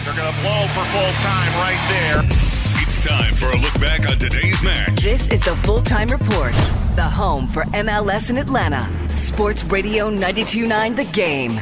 They're going to blow for full time right there. It's time for a look back on today's match. This is the Full Time Report, the home for MLS in Atlanta. Sports Radio 92.9 The Game.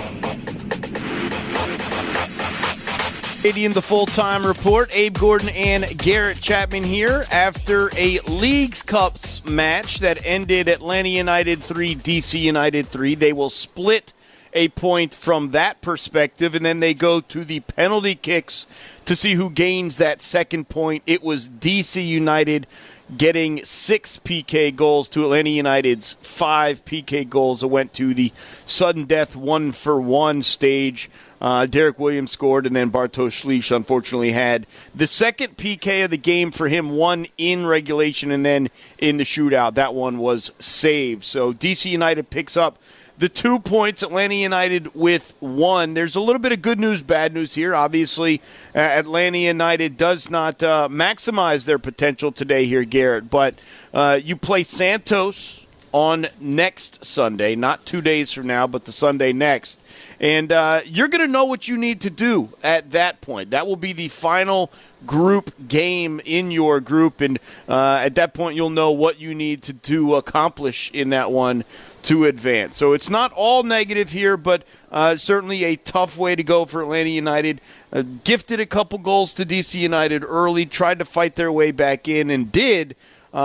In the Full-Time Report, Abe Gordon and Garrett Chapman here after a Leagues Cups match that ended Atlanta United 3, DC United 3. They will split a point from that perspective, and then they go to the penalty kicks to see who gains that second point. It was DC United getting 6 PK goals to Atlanta United's 5 PK goals that went to the sudden death 1-for-1 stage. Derek Williams scored, and then Bartosz Szlich unfortunately had the second PK of the game for him, one in regulation and then in the shootout. That one was saved. So DC United picks up the 2 points, Atlanta United with 1. There's a little bit of good news, bad news here. Obviously, Atlanta United does not maximize their potential today here, Garrett. But you play Santos on next Sunday, not 2 days from now, but the Sunday next. And you're going to know what you need to do at that point. That will be the final group game in your group. And at that point, you'll know what you need to accomplish in that one to advance. So it's not all negative here, but certainly a tough way to go for Atlanta United. Gifted a couple goals to DC United early, tried to fight their way back in and did,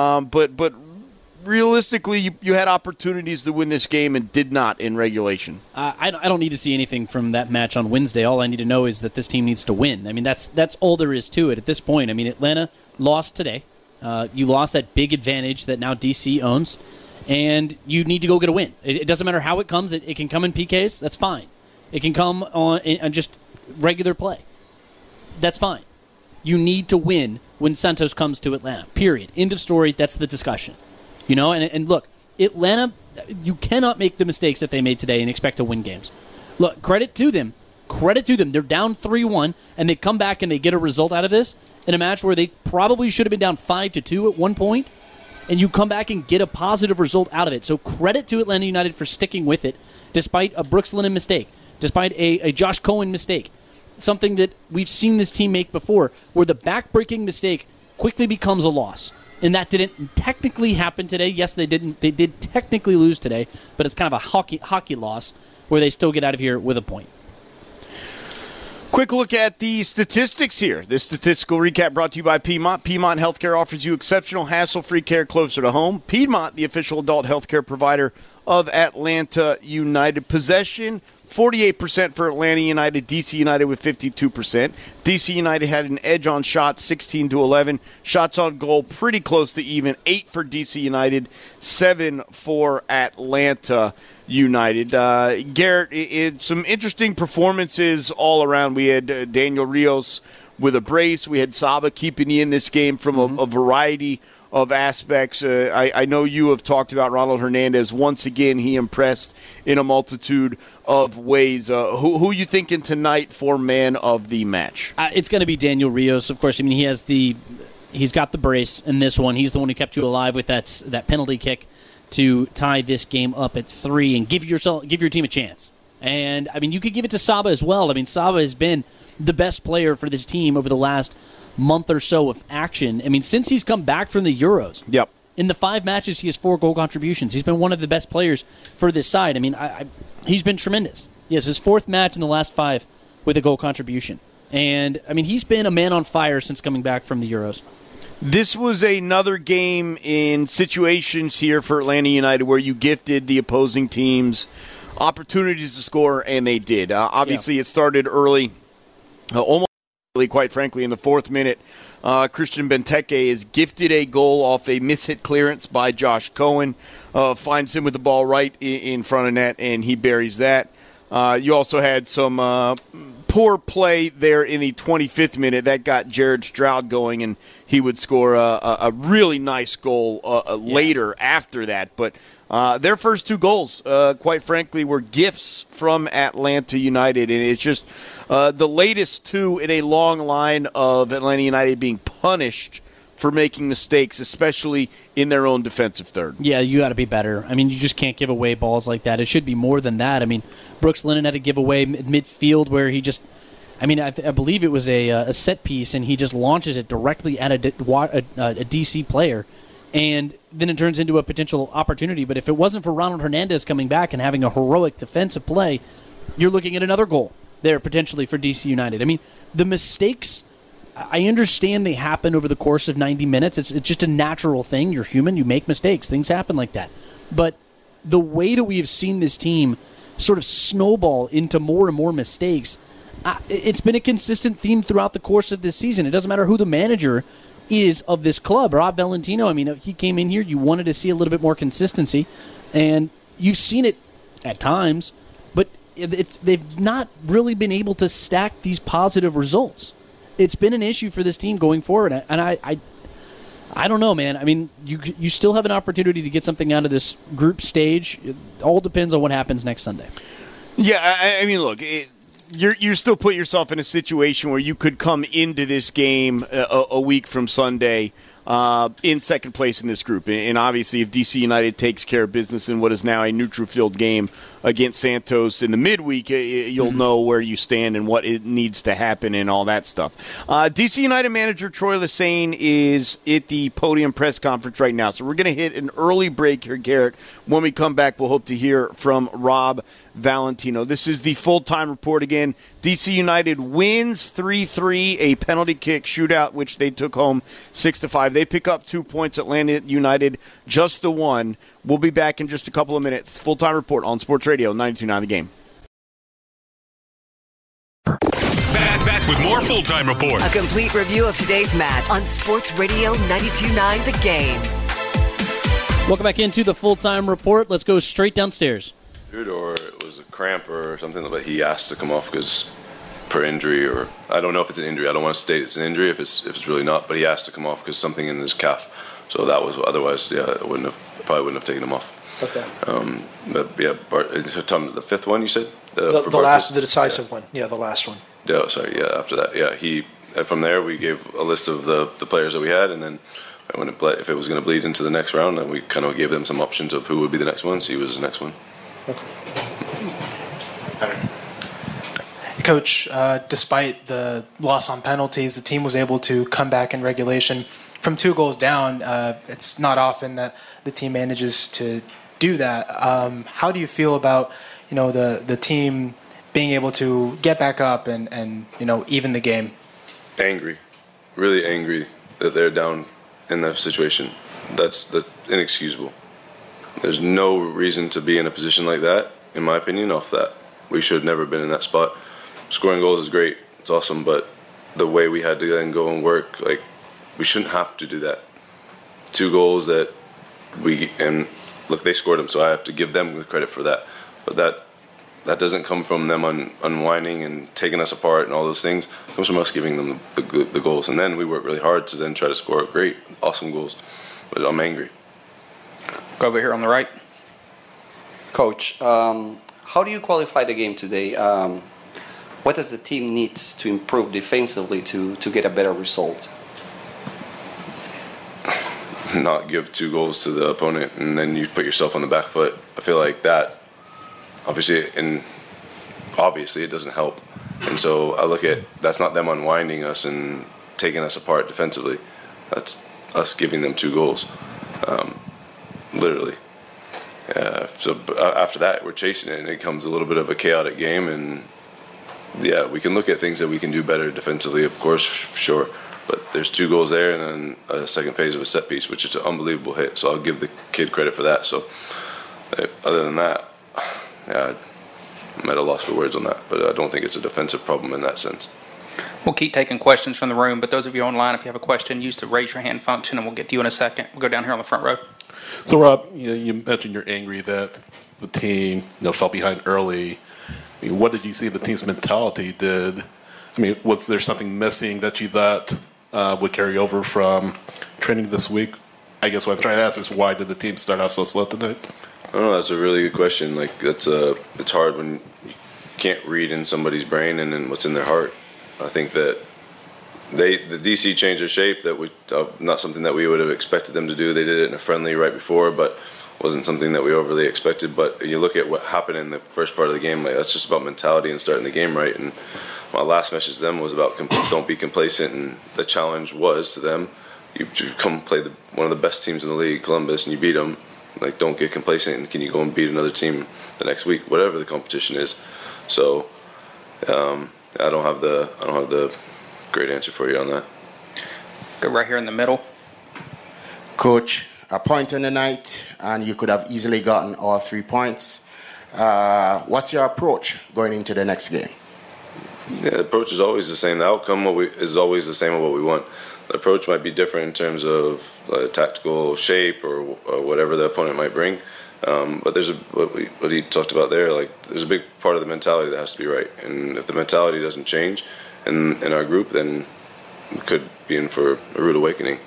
but realistically, you had opportunities to win this game and did not in regulation. I don't need to see anything from that match on Wednesday. All I need to know is that this team needs to win. I mean, that's all there is to it at this point. I mean, Atlanta lost today. You lost that big advantage that now DC owns, and you need to go get a win. It doesn't matter how it comes. It can come in PKs. That's fine. It can come on just regular play. That's fine. You need to win when Santos comes to Atlanta, period. End of story. That's the discussion. You know, and look, Atlanta, you cannot make the mistakes that they made today and expect to win games. Look, credit to them. Credit to them. They're down 3-1, and they come back and they get a result out of this in a match where they probably should have been down 5-2 at one point, and you come back and get a positive result out of it. So credit to Atlanta United for sticking with it, despite a Brooks Lennon mistake, despite a Josh Cohen mistake, something that we've seen this team make before, where the back-breaking mistake quickly becomes a loss. And that didn't technically happen today. Yes, they didn't. They did technically lose today, but it's kind of a hockey loss where they still get out of here with a point. Quick look at the statistics here. This statistical recap brought to you by Piedmont. Piedmont Healthcare offers you exceptional, hassle-free care closer to home. Piedmont, the official adult healthcare provider of Atlanta United. Possession, 48% for Atlanta United, DC United with 52%. DC United had an edge on shots, 16-11. Shots on goal, pretty close to even, 8 for DC United, 7 for Atlanta United. Garrett, some interesting performances all around. We had Daniel Rios with a brace. We had Saba keeping you in this game from a variety of aspects. I know you have talked about Ronald Hernandez. Once again, he impressed in a multitude of ways. Who are you thinking tonight for man of the match? It's going to be Daniel Rios, of course. I mean, he's got the brace in this one. He's the one who kept you alive with that penalty kick to tie this game up at 3 and give your team a chance. And I mean, you could give it to Saba as well. I mean, Saba has been the best player for this team over the last month or so of action. I mean, since he's come back from the Euros. Yep. In the 5 matches, he has 4 goal contributions. He's been one of the best players for this side. I mean, he's been tremendous. Yes, his 4th match in the last 5 with a goal contribution. And, I mean, he's been a man on fire since coming back from the Euros. This was another game in situations here for Atlanta United where you gifted the opposing teams opportunities to score, and they did. Obviously, It started early, almost quite frankly, in the 4th minute. Christian Benteke is gifted a goal off a mishit clearance by Josh Cohen. Finds him with the ball right in front of net, and he buries that. You also had some poor play there in the 25th minute. That got Jared Stroud going, and he would score a really nice goal later after that. But their first 2 goals, quite frankly, were gifts from Atlanta United, and it's just the latest 2 in a long line of Atlanta United being punished for making mistakes, especially in their own defensive third. Yeah, you got to be better. I mean, you just can't give away balls like that. It should be more than that. I mean, Brooks Lennon had to give away midfield where he just I mean, I believe it was a set piece, and he just launches it directly at a DC player, and then it turns into a potential opportunity. But if it wasn't for Ronald Hernandez coming back and having a heroic defensive play, you're looking at another goal there potentially for DC United. I mean, the mistakes, I understand they happen over the course of 90 minutes. It's just a natural thing. You're human. You make mistakes. Things happen like that. But the way that we have seen this team sort of snowball into more and more mistakes, it's been a consistent theme throughout the course of this season. It doesn't matter who the manager is of this club. Rob Valentino, I mean, he came in here, you wanted to see a little bit more consistency, and you've seen it at times, but they've not really been able to stack these positive results. It's been an issue for this team going forward, and I don't know, man. I mean, you still have an opportunity to get something out of this group stage. It all depends on what happens next Sunday. Yeah, I mean, look, you're still putting yourself in a situation where you could come into this game a week from Sunday in second place in this group. And obviously, if DC United takes care of business in what is now a neutral field game against Santos in the midweek, you'll know where you stand and what it needs to happen and all that stuff. DC United manager Troy Lesesne is at the podium press conference right now. So we're going to hit an early break here, Garrett. When we come back, we'll hope to hear from Rob Valentino. This is the full-time report again. DC United wins 3-3, a penalty kick shootout, which they took home 6-5. They pick up 2 points. Atlanta United, just the one. We'll be back in just a couple of minutes. Full-time report on Sports Radio 92.9 The Game. Back with more Full-Time Report. A complete review of today's match on Sports Radio 92.9 The Game. Welcome back into the Full-Time Report. Let's go straight downstairs. Or it was a cramp or something, but he asked to come off because per injury, or I don't know if it's an injury. I don't want to state it's an injury if it's really not, but he asked to come off because something in his calf. So that was, otherwise, yeah, probably wouldn't have taken him off. Okay. But yeah, Tom, the fifth one you said, the decisive one. Yeah, the last one. Yeah, sorry. Yeah, after that, yeah, from there we gave a list of the players that we had, and then if it was going to bleed into the next round, then we kind of gave them some options of who would be the next one. So he was the next one. Okay. Coach, despite the loss on penalties, the team was able to come back in regulation from 2 goals down. It's not often that the team manages to do that. How do you feel about the team being able to get back up and even the game? Angry, really angry that they're down in that situation. That's inexcusable. There's no reason to be in a position like that, in my opinion, off that. We should have never been in that spot. Scoring goals is great. It's awesome, but the way we had to then go and work, we shouldn't have to do that. 2 goals that look, they scored them, so I have to give them the credit for that. But that doesn't come from them unwinding and taking us apart and all those things. It comes from us giving them the goals. And then we work really hard to then try to score great, awesome goals. But I'm angry. Go over here on the right. Coach, how do you qualify the game today? What does the team need to improve defensively to get a better result? Not give 2 goals to the opponent and then you put yourself on the back foot. I feel like that, obviously it doesn't help. And so I look at, that's not them unwinding us and taking us apart defensively. That's us giving them 2 goals. Literally. So after that, we're chasing it, and it becomes a little bit of a chaotic game. And yeah, we can look at things that we can do better defensively, of course, sure. But there's 2 goals there, and then a second phase of a set piece, which is an unbelievable hit. So I'll give the kid credit for that. So other than that, yeah, I'm at a loss for words on that. But I don't think it's a defensive problem in that sense. We'll keep taking questions from the room, but those of you online, if you have a question, use the raise your hand function, and we'll get to you in a second. We'll go down here on the front row. So, Rob, you mentioned you're angry that the team fell behind early. I mean, what did you see the team's mentality did? I mean, was there something missing that you thought would carry over from training this week? I guess what I'm trying to ask is, why did the team start off so slow tonight? I don't know. That's a really good question. It's hard when you can't read in somebody's brain and then what's in their heart. I think that the DC changed their shape. That not something that we would have expected them to do. They did it in a friendly right before, but wasn't something that we overly expected. But you look at what happened in the first part of the game. That's just about mentality and starting the game right. And my last message to them was about don't be complacent, and the challenge was to them, you come play one of the best teams in the league, Columbus, and you beat them. Like, don't get complacent, and can you go and beat another team the next week, whatever the competition is. So I don't have the great answer for you on that. Go right here in the middle. Coach, a point in the night, and you could have easily gotten all 3 points. What's your approach going into the next game? Yeah, the approach is always the same. The outcome is always the same of what we want. The approach might be different in terms of tactical shape or whatever the opponent might bring. But there's what he talked about there. Like, there's a big part of the mentality that has to be right. And if the mentality doesn't change in our group, then we could be in for a rude awakening.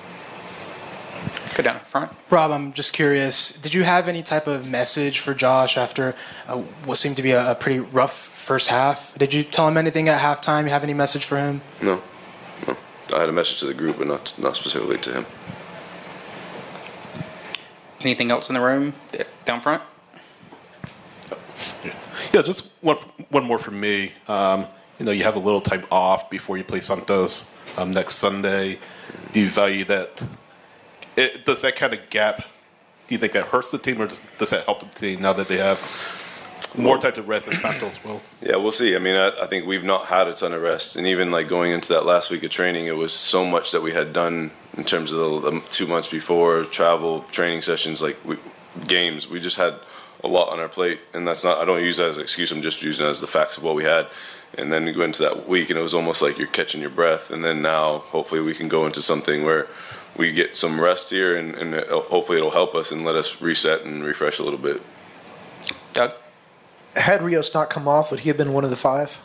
Go down front. Rob, I'm just curious, did you have any type of message for Josh after what seemed to be a pretty rough first half? Did you tell him anything at halftime? You have any message for him? No. I had a message to the group, but not specifically to him. Anything else in the room? Down front? Yeah, just one more from me. You have a little time off before you play Santos next Sunday. Do you value that? Does that kind of gap, do you think that hurts the team, or does that help the team now that they have more time to rest than Santos will? Yeah, we'll see. I mean, I think we've not had a ton of rest. And even like going into that last week of training, it was so much that we had done in terms of the 2 months before, travel, training sessions, games. We just had a lot on our plate. And that's not, I don't use that as an excuse. I'm just using it as the facts of what we had. And then we go into that week, and it was almost like you're catching your breath. And then now, hopefully, we can go into something where we get some rest here, and hopefully it'll help us and let us reset and refresh a little bit. Doug? Had Rios not come off, would he have been one of the 5?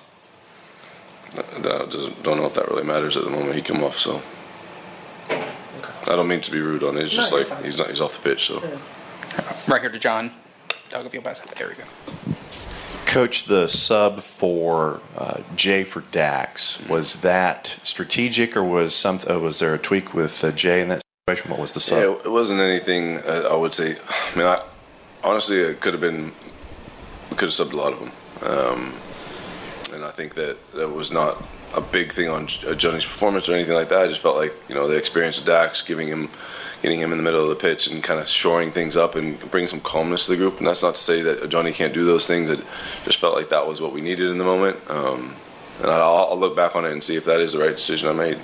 I don't know if that really matters at the moment. He came off, so okay. I don't mean to be rude on it. It's just he's off the pitch. So right here to John. Doug, if you'll pass that. There we go. Coach, the sub for Jay for Dax, was that strategic, or was there a tweak with Jay in that situation? What was the sub? Yeah, it wasn't anything. I would say. I mean, honestly, it could have been. We could have subbed a lot of them, and I think that was not a big thing on Johnny's performance or anything like that. I just felt like the experience of Dax, getting him in the middle of the pitch and kind of shoring things up and bringing some calmness to the group. And that's not to say that Johnny can't do those things. It just felt like that was what we needed in the moment. And I'll look back on it and see if that is the right decision I made.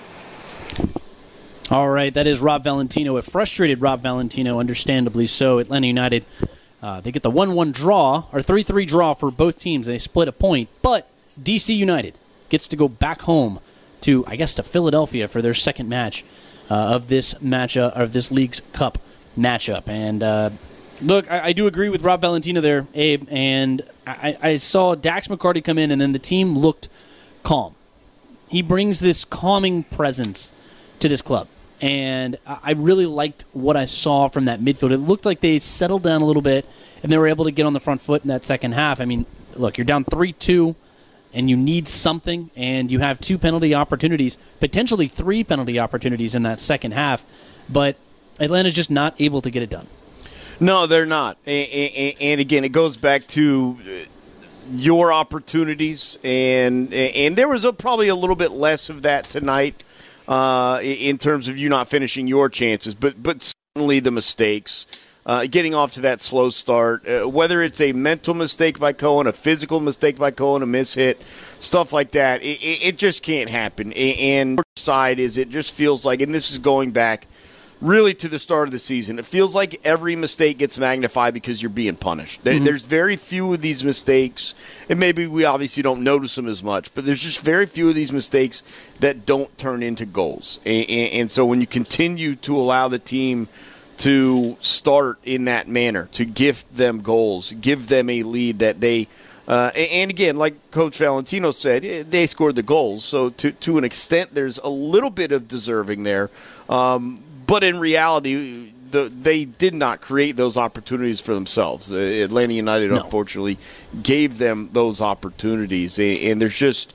All right, that is Rob Valentino. A frustrated Rob Valentino, understandably so. Atlanta United, they get the 1-1 draw, or 3-3 draw for both teams. They split a point, but DC United gets to go back home to Philadelphia for their second match of this matchup, of this League's Cup matchup. And look, I do agree with Rob Valentino there, Abe, and I saw Dax McCarty come in, and then the team looked calm. He brings this calming presence to this club, and I really liked what I saw from that midfield. It looked like they settled down a little bit, and they were able to get on the front foot in that second half. I mean, look, you're down 3-2, and you need something, and you have 2 penalty opportunities, potentially 3 penalty opportunities in that second half, but Atlanta's just not able to get it done. No, they're not. And again, it goes back to your opportunities, and there was probably a little bit less of that tonight in terms of you not finishing your chances, but certainly the mistakes. Getting off to that slow start, whether it's a mental mistake by Cohen, a physical mistake by Cohen, a mishit, stuff like that, it just can't happen. And the side is it just feels like, and this is going back really to the start of the season, it feels like every mistake gets magnified because you're being punished. There's very few of these mistakes, and maybe we obviously don't notice them as much, but there's just very few of these mistakes that don't turn into goals. And so when you continue to allow the team to start in that manner, to gift them goals, give them a lead that they and again, like Coach Valentino said, they scored the goals, so to an extent there's a little bit of deserving there, but in reality they did not create those opportunities for themselves. Atlanta United unfortunately gave them those opportunities, and there's just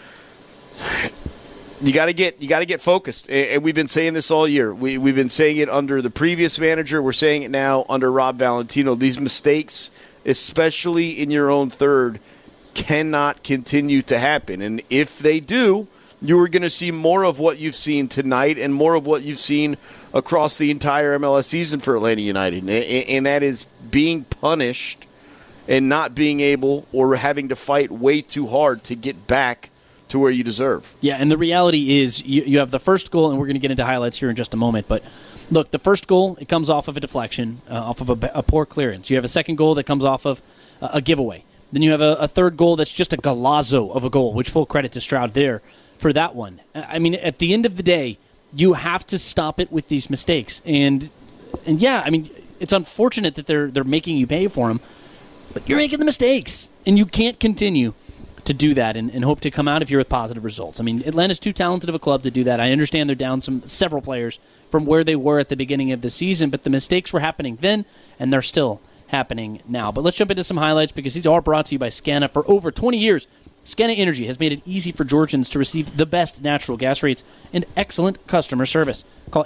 You got to get focused, and we've been saying this all year. We've been saying it under the previous manager. We're saying it now under Rob Valentino. These mistakes, especially in your own third, cannot continue to happen. And if they do, you are going to see more of what you've seen tonight and more of what you've seen across the entire MLS season for Atlanta United. And that is being punished and not being able or having to fight way too hard to get back to where you deserve. Yeah, and the reality is you have the first goal, and we're going to get into highlights here in just a moment, but look, the first goal, it comes off of a deflection, off of a poor clearance. You have a second goal that comes off of a giveaway. Then you have a third goal that's just a golazo of a goal, which full credit to Stroud there for that one. I mean, at the end of the day, you have to stop it with these mistakes. And yeah, I mean, it's unfortunate that they're making you pay for them, but you're making the mistakes, and you can't continue to do that and hope to come out of here with positive results. I mean, Atlanta's too talented of a club to do that. I understand they're down several players from where they were at the beginning of the season, but the mistakes were happening then, and they're still happening now. But let's jump into some highlights because these are brought to you by Scana. For over 20 years, Scana Energy has made it easy for Georgians to receive the best natural gas rates and excellent customer service. Call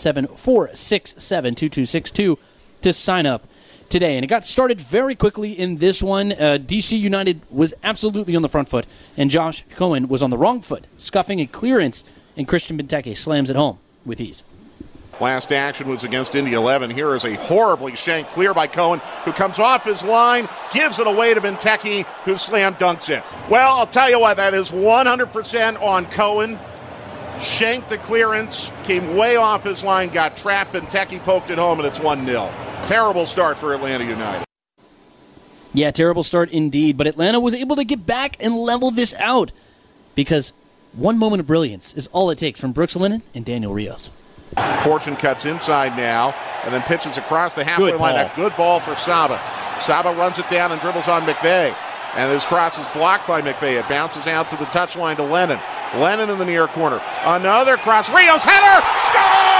877-467-2262 to sign up today. And it got started very quickly in this one. DC United was absolutely on the front foot, and Josh Cohen was on the wrong foot, scuffing a clearance, and Christian Benteke slams it home with ease. Last action was against Indy 11. Here is a horribly shanked clear by Cohen, who comes off his line, gives it away to Benteke, who slam dunks it. Well, I'll tell you what, that is 100% on Cohen. Shanked the clearance, came way off his line, got trapped, Benteke poked it home, and it's 1-0. Terrible start for Atlanta United. Yeah, terrible start indeed, but Atlanta was able to get back and level this out because one moment of brilliance is all it takes from Brooks Lennon and Daniel Rios. Fortune cuts inside now and then pitches across the halfway line. A good ball for Saba. Saba runs it down and dribbles on McVeigh. And this cross is blocked by McVeigh. It bounces out to the touchline to Lennon. Lennon in the near corner. Another cross. Rios header! Score!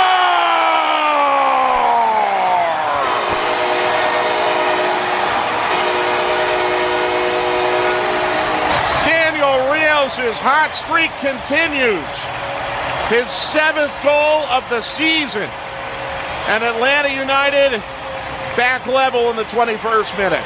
Daniel Rios' hot streak continues. His 7th goal of the season. And Atlanta United back level in the 21st minute.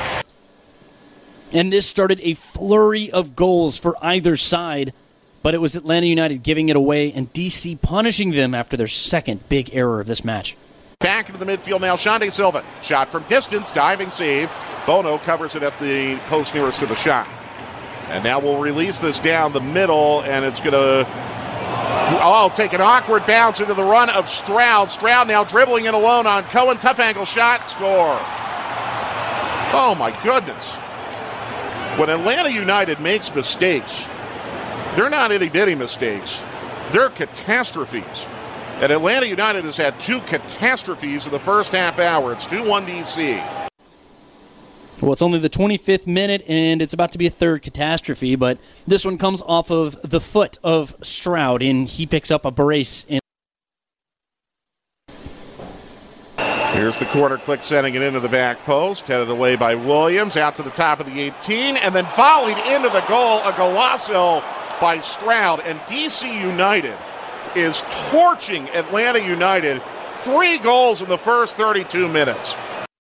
And this started a flurry of goals for either side, but it was Atlanta United giving it away and DC punishing them after their second big error of this match. Back into the midfield now, Xande Silva. Shot from distance, diving save. Bono covers it at the post nearest to the shot. And now we'll release this down the middle, and it's going to... take an awkward bounce into the run of Stroud. Stroud now dribbling it alone on Cohen. Tough angle shot. Score. Oh, my goodness. When Atlanta United makes mistakes, they're not itty-bitty mistakes. They're catastrophes. And Atlanta United has had 2 catastrophes in the first half hour. It's 2-1 DC. Well, it's only the 25th minute, and it's about to be a third catastrophe, but this one comes off of the foot of Stroud, and he picks up a brace. Here's the corner, Click sending it into the back post, headed away by Williams, out to the top of the 18, and then volleyed into the goal, a golazo by Stroud, and DC United is torching Atlanta United. 3 goals in the first 32 minutes.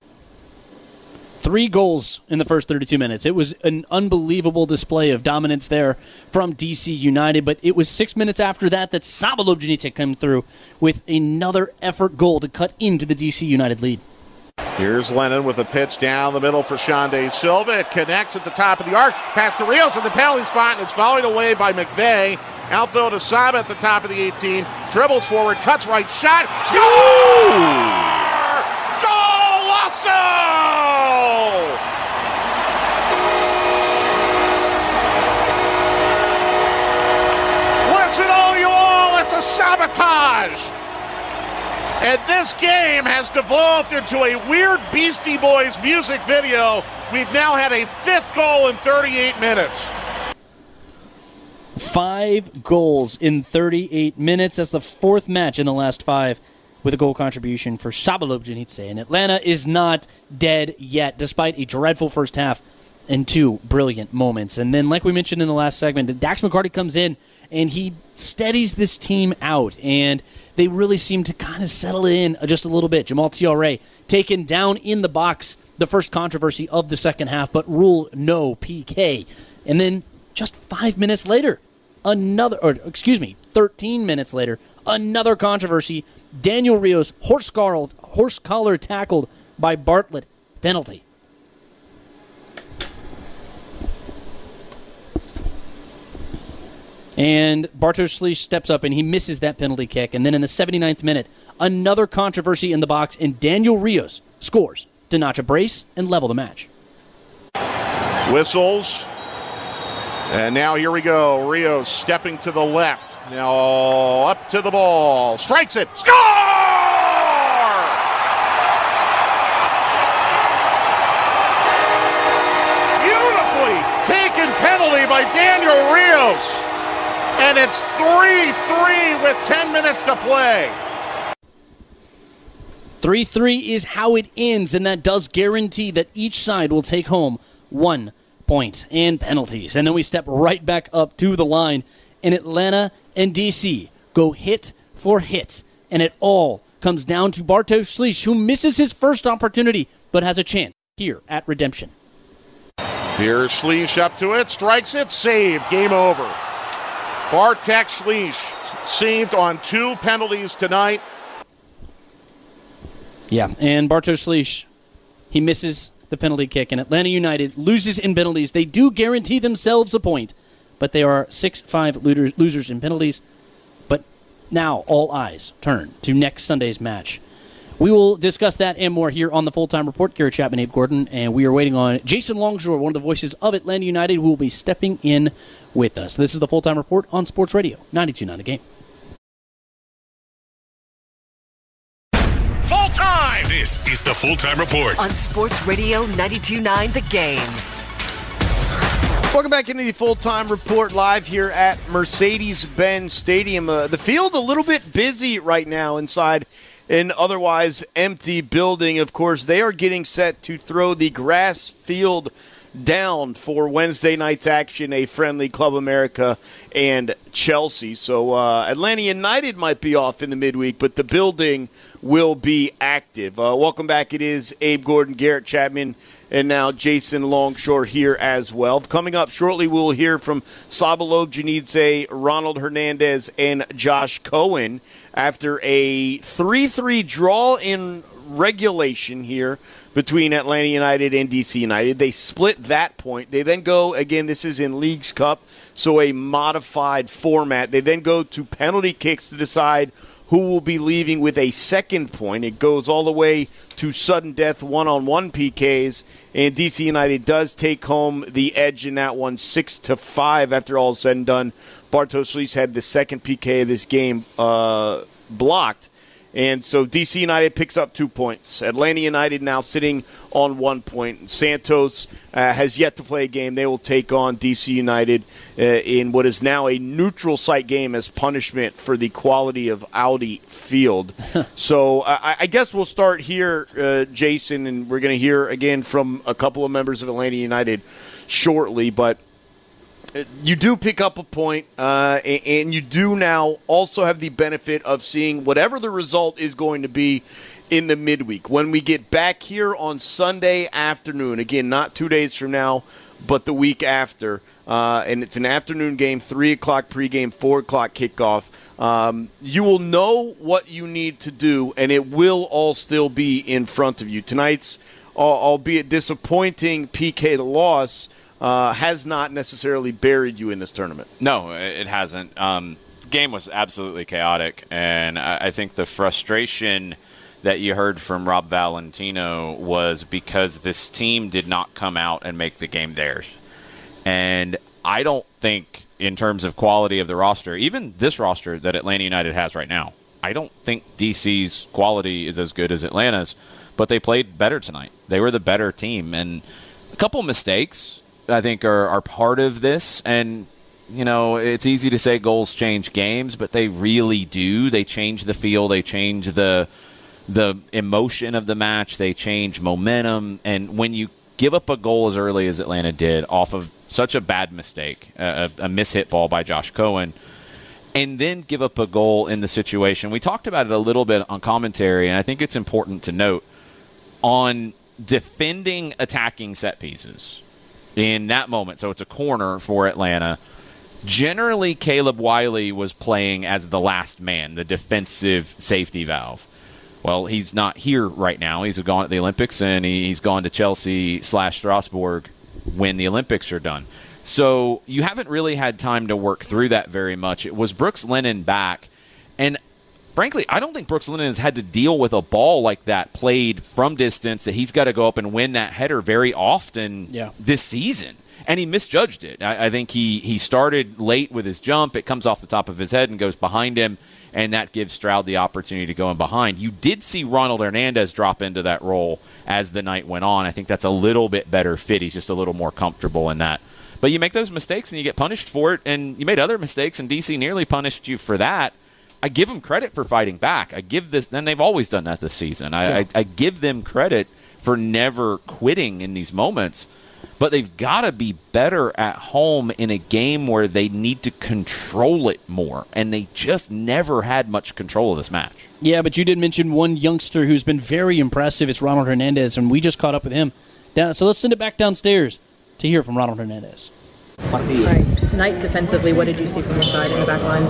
3 goals in the first 32 minutes. It was an unbelievable display of dominance there from DC United, but it was 6 minutes after that Saba Lobjanicic came through with another effort goal to cut into the DC United lead. Here's Lennon with a pitch down the middle for Xande Silva. It connects at the top of the arc. Pass to Rios in the penalty spot, and it's volleyed away by McVeigh. Out though to Saba at the top of the 18. Dribbles forward, cuts right, shot. Score! Golazo! Listen, all you all, it's a sabotage. And this game has devolved into a weird Beastie Boys music video. We've now had a 5th goal in 38 minutes. 5 goals in 38 minutes. That's the 4th match in the last 5 with a goal contribution for Saba Lobjanicic. And Atlanta is not dead yet, despite a dreadful first half and 2 brilliant moments. And then, like we mentioned in the last segment, Dax McCarty comes in and he steadies this team out. And they really seem to kind of settle in just a little bit. Jamal Tiare taken down in the box the first controversy of the second half, but rule no PK. And then just 5 minutes later, 13 minutes later, another controversy. Daniel Rios, horse collar tackled by Bartlett, penalty. And Bartosz Slisz steps up and he misses that penalty kick. And then in the 79th minute, another controversy in the box, and Daniel Rios scores to notch a brace and level the match. Whistles. And now here we go. Rios stepping to the left. Now up to the ball. Strikes it. Score! Beautifully taken penalty by Daniel Rios. And it's 3-3 with 10 minutes to play. 3-3 is how it ends, and that does guarantee that each side will take home 1 point and penalties. And then we step right back up to the line, and Atlanta and DC go hit for hit. And it all comes down to Bartosz Slisz, who misses his first opportunity, but has a chance here at redemption. Here's Slisz up to it, strikes it, saved, game over. Bartek Slisz saved on 2 penalties tonight. Yeah, and Bartosz Slisz, he misses the penalty kick, and Atlanta United loses in penalties. They do guarantee themselves a point, but they are 6-5 losers in penalties. But now all eyes turn to next Sunday's match. We will discuss that and more here on the Full-Time Report. Garrett Chapman, Abe Gordon, and we are waiting on Jason Longshore, one of the voices of Atlanta United, who will be stepping in with us. This is the Full-Time Report on Sports Radio 92.9 The Game. Full-time! This is the Full-Time Report on Sports Radio 92.9 The Game. Welcome back into the Full-Time Report live here at Mercedes-Benz Stadium. The field a little bit busy right now inside an otherwise empty building. Of course, they are getting set to throw the grass field down for Wednesday night's action, a friendly Club America and Chelsea. So Atlanta United might be off in the midweek, but the building will be active. Welcome back. It is Abe Gordon, Garrett Chapman, and now Jason Longshore here as well. Coming up shortly, we'll hear from Sabalob Janidze, Ronald Hernandez, and Josh Cohen after a 3-3 draw in regulation here between Atlanta United and DC United. They split that point. They then go, again, this is in Leagues Cup, so a modified format. They then go to penalty kicks to decide who will be leaving with a second point. It goes all the way to sudden death one-on-one PKs, and DC United does take home the edge in that one 6-5 after all is said and done. Bartosz Slisz had the second PK of this game blocked. And so DC United picks up 2 points. Atlanta United now sitting on 1 point. Santos has yet to play a game. They will take on DC United in what is now a neutral site game as punishment for the quality of Audi Field. So I guess we'll start here, Jason, and we're going to hear again from a couple of members of Atlanta United shortly. But you do pick up a point, and you do now also have the benefit of seeing whatever the result is going to be in the midweek. When we get back here on Sunday afternoon, again, not 2 days from now, but the week after, and it's an afternoon game, 3 o'clock pregame, 4 o'clock kickoff, you will know what you need to do, and it will all still be in front of you. Tonight's, albeit disappointing PK loss, has not necessarily buried you in this tournament. No, it hasn't. The game was absolutely chaotic, and I think the frustration that you heard from Rob Valentino was because this team did not come out and make the game theirs. And I don't think, in terms of quality of the roster, even this roster that Atlanta United has right now, I don't think DC's quality is as good as Atlanta's, but they played better tonight. They were the better team, and a couple mistakes I think are part of this. And, you know, it's easy to say goals change games, but they really do. They change the feel. They change the emotion of the match. They change momentum. And when you give up a goal as early as Atlanta did off of such a bad mistake, a mishit ball by Josh Cohen, and then give up a goal in the situation. We talked about it a little bit on commentary, and I think it's important to note on defending attacking set pieces in that moment. So it's a corner for Atlanta. Generally, Caleb Wiley was playing as the last man, the defensive safety valve. Well, he's not here right now. He's gone at the Olympics, and he's gone to Chelsea/Strasbourg when the Olympics are done. So you haven't really had time to work through that very much. It was Brooks Lennon back, and frankly, I don't think Brooks Lennon has had to deal with a ball like that played from distance that he's got to go up and win that header very often this season. And he misjudged it. I think he started late with his jump. It comes off the top of his head and goes behind him, and that gives Stroud the opportunity to go in behind. You did see Ronald Hernandez drop into that role as the night went on. I think that's a little bit better fit. He's just a little more comfortable in that. But you make those mistakes and you get punished for it, and you made other mistakes, and DC nearly punished you for that. I give them credit for fighting back. I give this, and they've always done that this season. I give them credit for never quitting in these moments. But they've got to be better at home in a game where they need to control it more. And they just never had much control of this match. Yeah, but you did mention one youngster who's been very impressive. It's Ronald Hernandez, and we just caught up with him. So let's send it back downstairs to hear from Ronald Hernandez. Right. Tonight, defensively, what did you see from the side in the back line?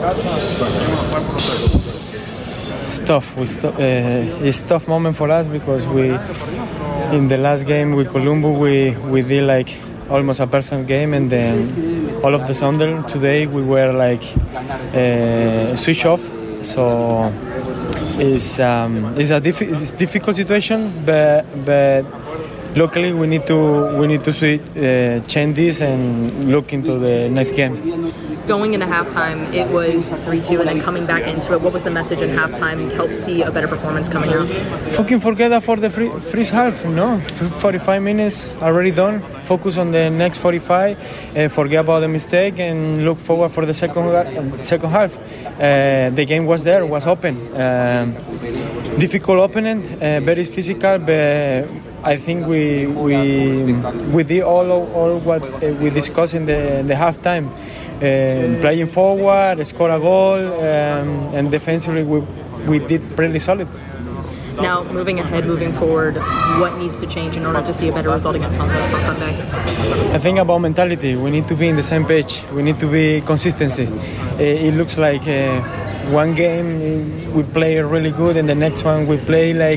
It's a tough moment for us because in the last game with Colombo, we did like almost a perfect game, and then all of the sudden today we were like switch off. So it's a difficult situation, but luckily we need to change this and look into the next game. Going into halftime, it was 3-2, and then coming back into it, what was the message in halftime to help see a better performance coming out? Fucking forget that for the first half, 45 minutes already done. Focus on the next 45, forget about the mistake, and look forward for the second half. The game was there, was open. Difficult opponent, very physical, but I think we did all what we discussed in the halftime. Playing forward, score a goal, and defensively we did pretty solid. Now, moving forward, what needs to change in order to see a better result against Santos on Sunday? I think about mentality. We need to be in the same page. We need to be consistency. It looks like one game we play really good, and the next one we play like,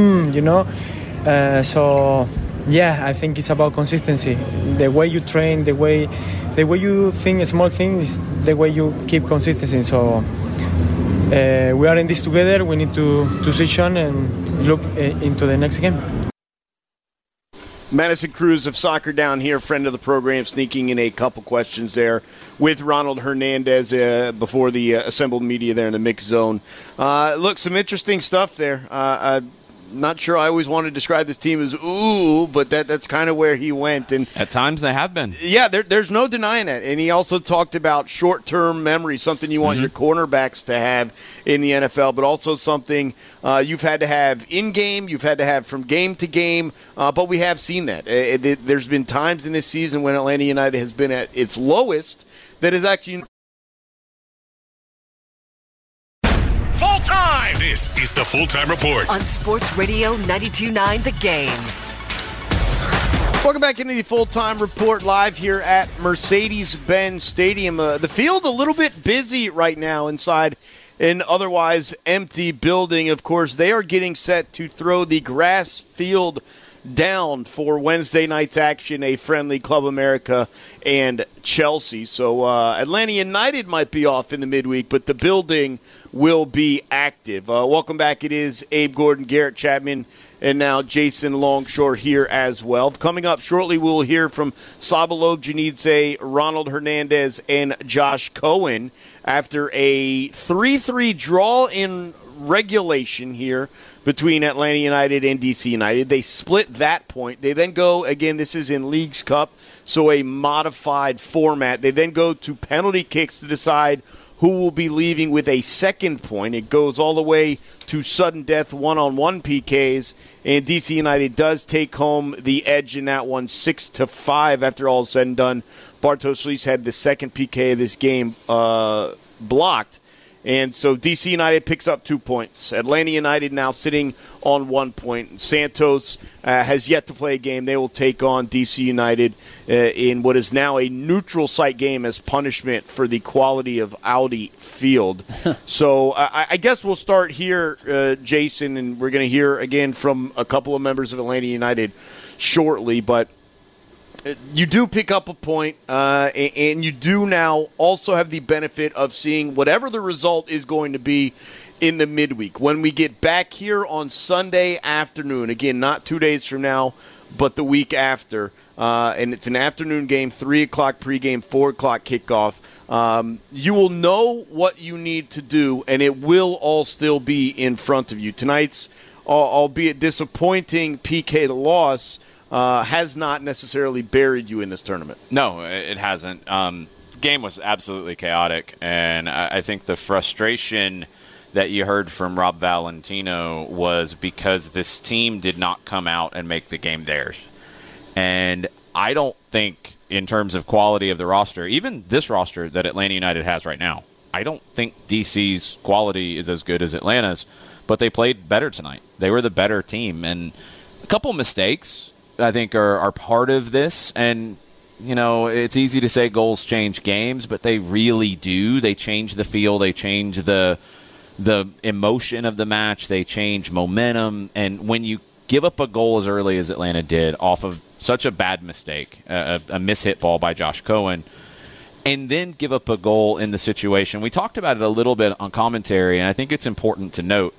So, yeah, I think it's about consistency. The way you train, the way you think small things, the way you keep consistency. So we are in this together. We need to switch on and look into the next game. Madison Cruz of Soccer Down here, friend of the program, sneaking in a couple questions there with Ronald Hernandez before the assembled media there in the mix zone. Look, some interesting stuff there. Not sure I always want to describe this team as ooh, but that's kind of where he went. And at times they have been. Yeah, there's no denying that. And he also talked about short-term memory, something you want your cornerbacks to have in the NFL, but also something you've had to have in-game, you've had to have from game to game, but we have seen that. There's been times in this season when Atlanta United has been at its lowest that is actually full-time. This is the Full-Time Report on Sports Radio 92.9 The Game. Welcome back into the Full-Time Report live here at Mercedes-Benz Stadium. The field a little bit busy right now inside an otherwise empty building. Of course, they are getting set to throw the grass field down for Wednesday night's action, a friendly Club America and Chelsea. So Atlanta United might be off in the midweek, but the building will be active. Welcome back. It is Abe Gordon, Garrett Chapman, and now Jason Longshore here as well. Coming up shortly, we'll hear from Sabalob Janidze, Ronald Hernandez, and Josh Cohen after a 3-3 draw in regulation here between Atlanta United and DC United. They split that point. They then go, again, this is in Leagues Cup, so a modified format. They then go to penalty kicks to decide who will be leaving with a second point. It goes all the way to sudden death one-on-one PKs, and DC United does take home the edge in that one 6-5 after all is said and done. Bartosz Lis had the second PK of this game blocked, And so DC United picks up 2 points. Atlanta United now sitting on 1 point. Santos has yet to play a game. They will take on DC United in what is now a neutral site game as punishment for the quality of Audi Field. So I guess we'll start here, Jason, and we're going to hear again from a couple of members of Atlanta United shortly. But you do pick up a point, and you do now also have the benefit of seeing whatever the result is going to be in the midweek. When we get back here on Sunday afternoon, again, not 2 days from now, but the week after, and it's an afternoon game, 3 o'clock pregame, 4 o'clock kickoff, you will know what you need to do, and it will all still be in front of you. Tonight's, albeit disappointing PK loss, has not necessarily buried you in this tournament. No, it hasn't. The game was absolutely chaotic, and I think the frustration that you heard from Rob Valentino was because this team did not come out and make the game theirs. And I don't think, in terms of quality of the roster, even this roster that Atlanta United has right now, I don't think DC's quality is as good as Atlanta's, but they played better tonight. They were the better team, and a couple mistakes I think are part of this. And you know, it's easy to say goals change games, but they really do. They change the feel, they change the emotion of the match, they change momentum. And when you give up a goal as early as Atlanta did off of such a bad mistake, a mishit ball by Josh Cohen, and then give up a goal in the situation, we talked about it a little bit on commentary, and I think it's important to note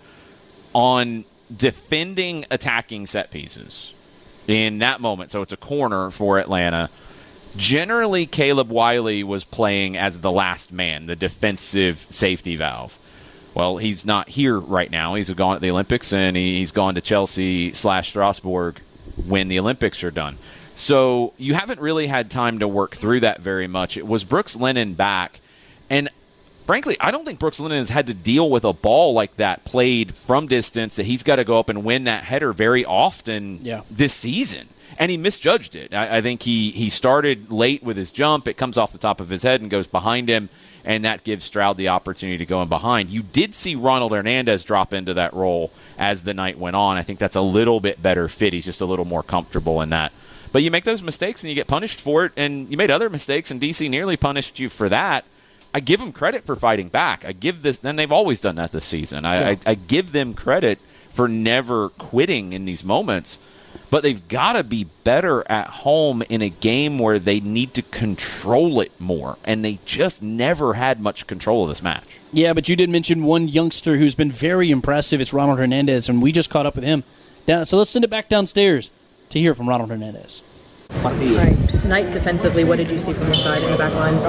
on defending attacking set pieces in that moment. So it's a corner for Atlanta. Generally, Caleb Wiley was playing as the last man, the defensive safety valve. Well, he's not here right now. He's gone at the Olympics, and he's gone to Chelsea/Strasbourg when the Olympics are done. So you haven't really had time to work through that very much. It was Brooks Lennon back, and frankly, I don't think Brooks Lennon has had to deal with a ball like that played from distance that he's got to go up and win that header very often this season. And he misjudged it. I think he started late with his jump. It comes off the top of his head and goes behind him, and that gives Stroud the opportunity to go in behind. You did see Ronald Hernandez drop into that role as the night went on. I think that's a little bit better fit. He's just a little more comfortable in that. But you make those mistakes and you get punished for it, and you made other mistakes, and DC nearly punished you for that. I give them credit for fighting back. I give this, and they've always done that this season. I give them credit for never quitting in these moments. But they've got to be better at home in a game where they need to control it more. And they just never had much control of this match. Yeah, but you did mention one youngster who's been very impressive. It's Ronald Hernandez, and we just caught up with him. So let's send it back downstairs to hear from Ronald Hernandez. Right. Tonight, defensively, what did you see from the side in the back line?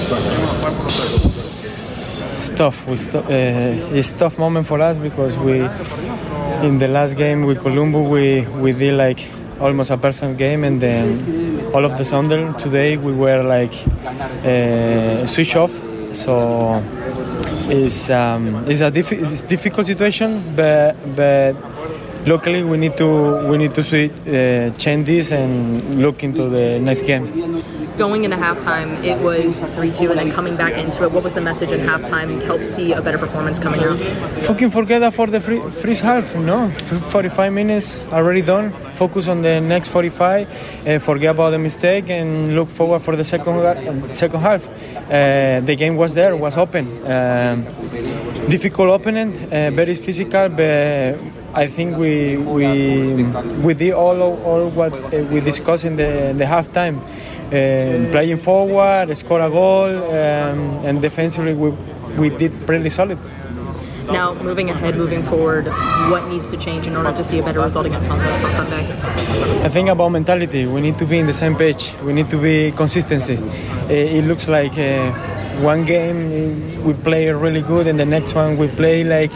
It's a tough moment for us because in the last game with Colombo, we did like almost a perfect game, and then all of the sudden today we were like switch off. So it's a difficult situation, but luckily we need to change this and look into the next game. Going into halftime, it was 3-2, and then coming back into it, what was the message in halftime to help see a better performance coming out? Fucking forget that for the first half, 45 minutes already done. Focus on the next 45, forget about the mistake, and look forward for the second half. The game was there, was open. Difficult opponent, very physical, but I think we did all what we discussed in the halftime. Playing forward, score a goal, and defensively we did pretty solid. Now, moving forward, what needs to change in order to see a better result against Santos on Sunday? I think about mentality. We need to be in the same page. We need to be consistency. It looks like one game we play really good, and the next one we play like,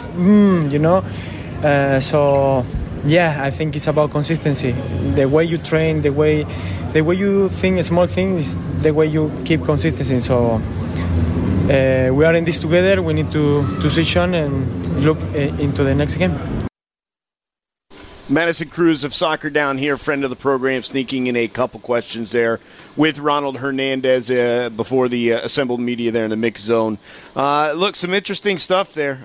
So, yeah, I think it's about consistency. The way you train, the way you think small things, the way you keep consistency. So we are in this together. We need to switch on and look into the next game. Madison Cruz of Soccer Down here, friend of the program, sneaking in a couple questions there with Ronald Hernandez before the assembled media there in the mix zone. Look, some interesting stuff there.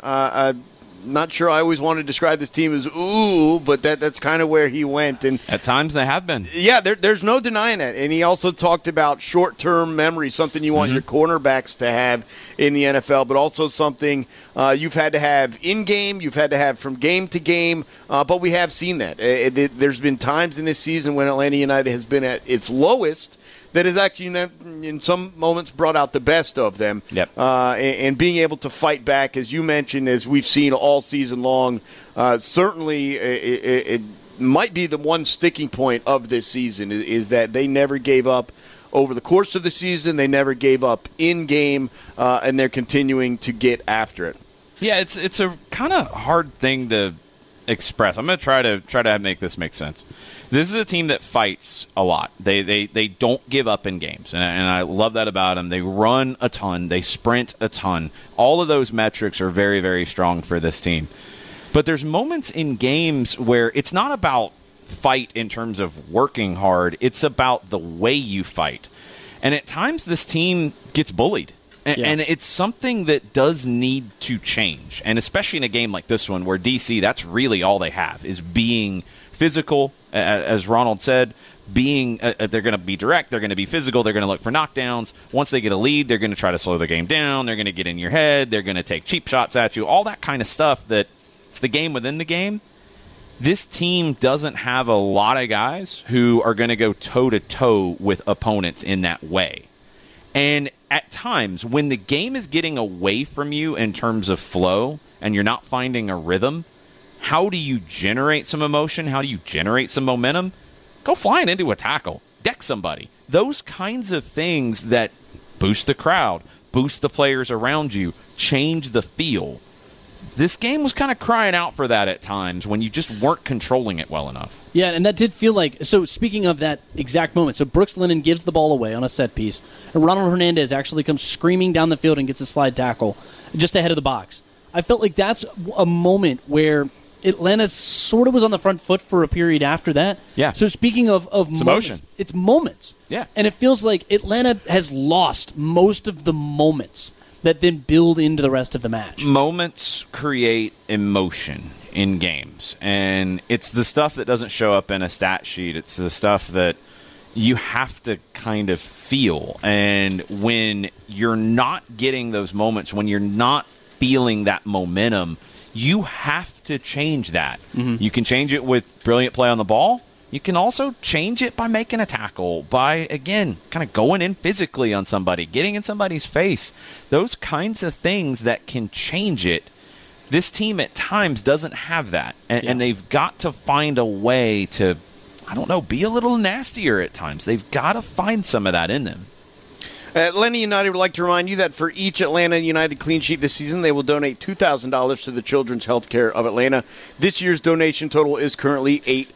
Not sure I always want to describe this team as ooh, but that's kind of where he went. And at times they have been. Yeah, there's no denying that. And he also talked about short-term memory, something you want your cornerbacks to have in the NFL, but also something you've had to have in-game, you've had to have from game to game, but we have seen that. There's been times in this season when Atlanta United has been at its lowest that has actually, in some moments, brought out the best of them. Yep. And being able to fight back, as you mentioned, as we've seen all season long, certainly it might be the one sticking point of this season is that they never gave up over the course of the season. They never gave up in-game, and they're continuing to get after it. Yeah, it's a kind of hard thing to express. I'm going to try to make this make sense. This is a team that fights a lot. They don't give up in games, and I love that about them. They run a ton. They sprint a ton. All of those metrics are very, very strong for this team. But there's moments in games where it's not about fight in terms of working hard. It's about the way you fight. And at times this team gets bullied. And it's something that does need to change. And especially in a game like this one where DC, that's really all they have, is being physical, as Ronald said, being they're going to be direct, they're going to be physical, they're going to look for knockdowns. Once they get a lead, they're going to try to slow the game down, they're going to get in your head, they're going to take cheap shots at you, all that kind of stuff that it's the game within the game. This team doesn't have a lot of guys who are going to go toe-to-toe with opponents in that way. And at times, when the game is getting away from you in terms of flow and you're not finding a rhythm, how do you generate some emotion? How do you generate some momentum? Go flying into a tackle. Deck somebody. Those kinds of things that boost the crowd, boost the players around you, change the feel. This game was kind of crying out for that at times when you just weren't controlling it well enough. Yeah, and that did feel like, so speaking of that exact moment, so Brooks Lennon gives the ball away on a set piece, and Ronald Hernandez actually comes screaming down the field and gets a slide tackle just ahead of the box. I felt like that's a moment where Atlanta sort of was on the front foot for a period after that. Yeah. So speaking of it's moments, emotion. It's moments. Yeah. And it feels like Atlanta has lost most of the moments that then build into the rest of the match. Moments create emotion in games, and it's the stuff that doesn't show up in a stat sheet. It's the stuff that you have to kind of feel, and when you're not getting those moments, when you're not feeling that momentum, you have to change that. You can change it with brilliant play on the ball. You can also change it by making a tackle, by, again, kind of going in physically on somebody, getting in somebody's face. Those kinds of things that can change it. This team at times doesn't have that, and they've got to find a way to, I don't know, be a little nastier at times. They've got to find some of that in them. Atlanta United would like to remind you that for each Atlanta United clean sheet this season, they will donate $2,000 to the Children's Healthcare of Atlanta. This year's donation total is currently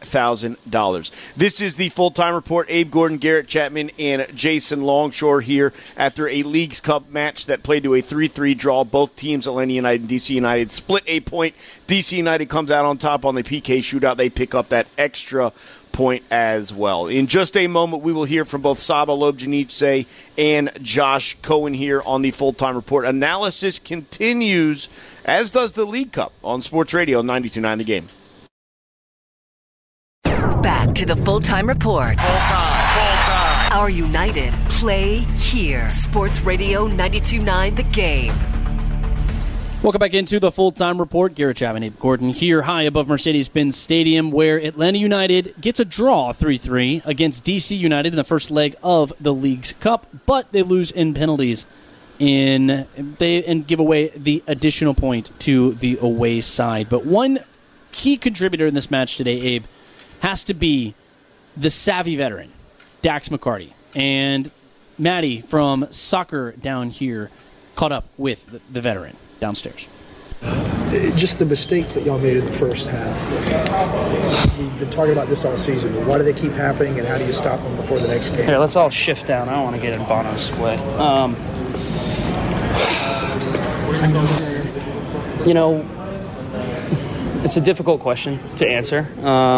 $8,000. This is the Full-Time Report. Abe Gordon, Garrett Chapman, and Jason Longshore here after a Leagues Cup match that played to a 3-3 draw. Both teams, Atlanta United and DC United, split a point. DC United comes out on top on the PK shootout. They pick up that extra point as well. In just a moment, we will hear from both Saba Lobjanidze and Josh Cohen here on the Full-Time Report. Analysis continues, as does the League Cup on Sports Radio 92.9 The Game. Back to the Full-Time Report. Full-time. Our United play here. Sports Radio 92.9 The Game. Welcome back into the Full-Time Report. Garrett Chapman, Abe Gordon here high above Mercedes-Benz Stadium, where Atlanta United gets a draw 3-3 against DC United in the first leg of the Leagues Cup, but they lose in penalties and give away the additional point to the away side. But one key contributor in this match today, Abe, has to be the savvy veteran, Dax McCarty. And Maddie from Soccer Down here caught up with the veteran downstairs. Just the mistakes that y'all made in the first half. We've been talking about this all season. Why do they keep happening, and how do you stop them before the next game? Here, let's all shift down. I don't want to get in Bono's way. It's a difficult question to answer.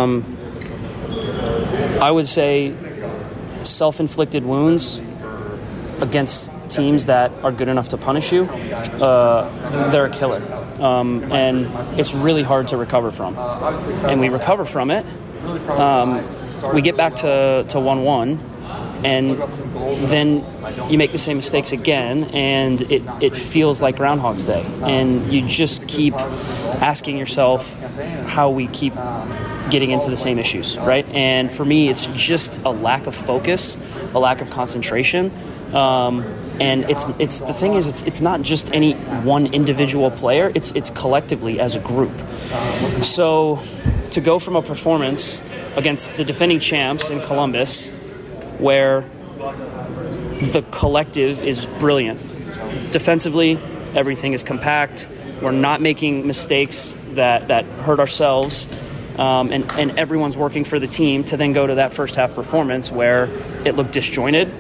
I would say self-inflicted wounds against teams that are good enough to punish you, they're a killer. And it's really hard to recover from. And we recover from it. We get back to 1-1, and then you make the same mistakes again, and it feels like Groundhog's Day. And you just keep asking yourself how we keep getting into the same issues, right? And for me, it's just a lack of focus, a lack of concentration. And it's the thing is, it's not just any one individual player, it's collectively as a group. So to go from a performance against the defending champs in Columbus, where the collective is brilliant. Defensively, everything is compact. We're not making mistakes that hurt ourselves. And everyone's working for the team, to then go to that first half performance where it looked disjointed.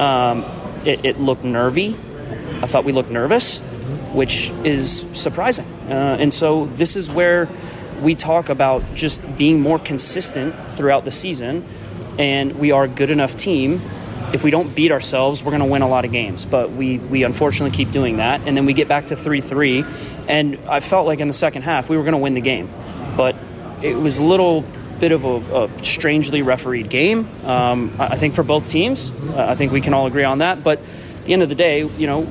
It looked nervy. I thought we looked nervous, which is surprising. And so this is where we talk about just being more consistent throughout the season, and we are a good enough team. If we don't beat ourselves, we're going to win a lot of games. But we unfortunately keep doing that, and then we get back to 3-3, and I felt like in the second half we were going to win the game. But it was a little bit of a strangely refereed game, I think, for both teams. I think we can all agree on that. But at the end of the day,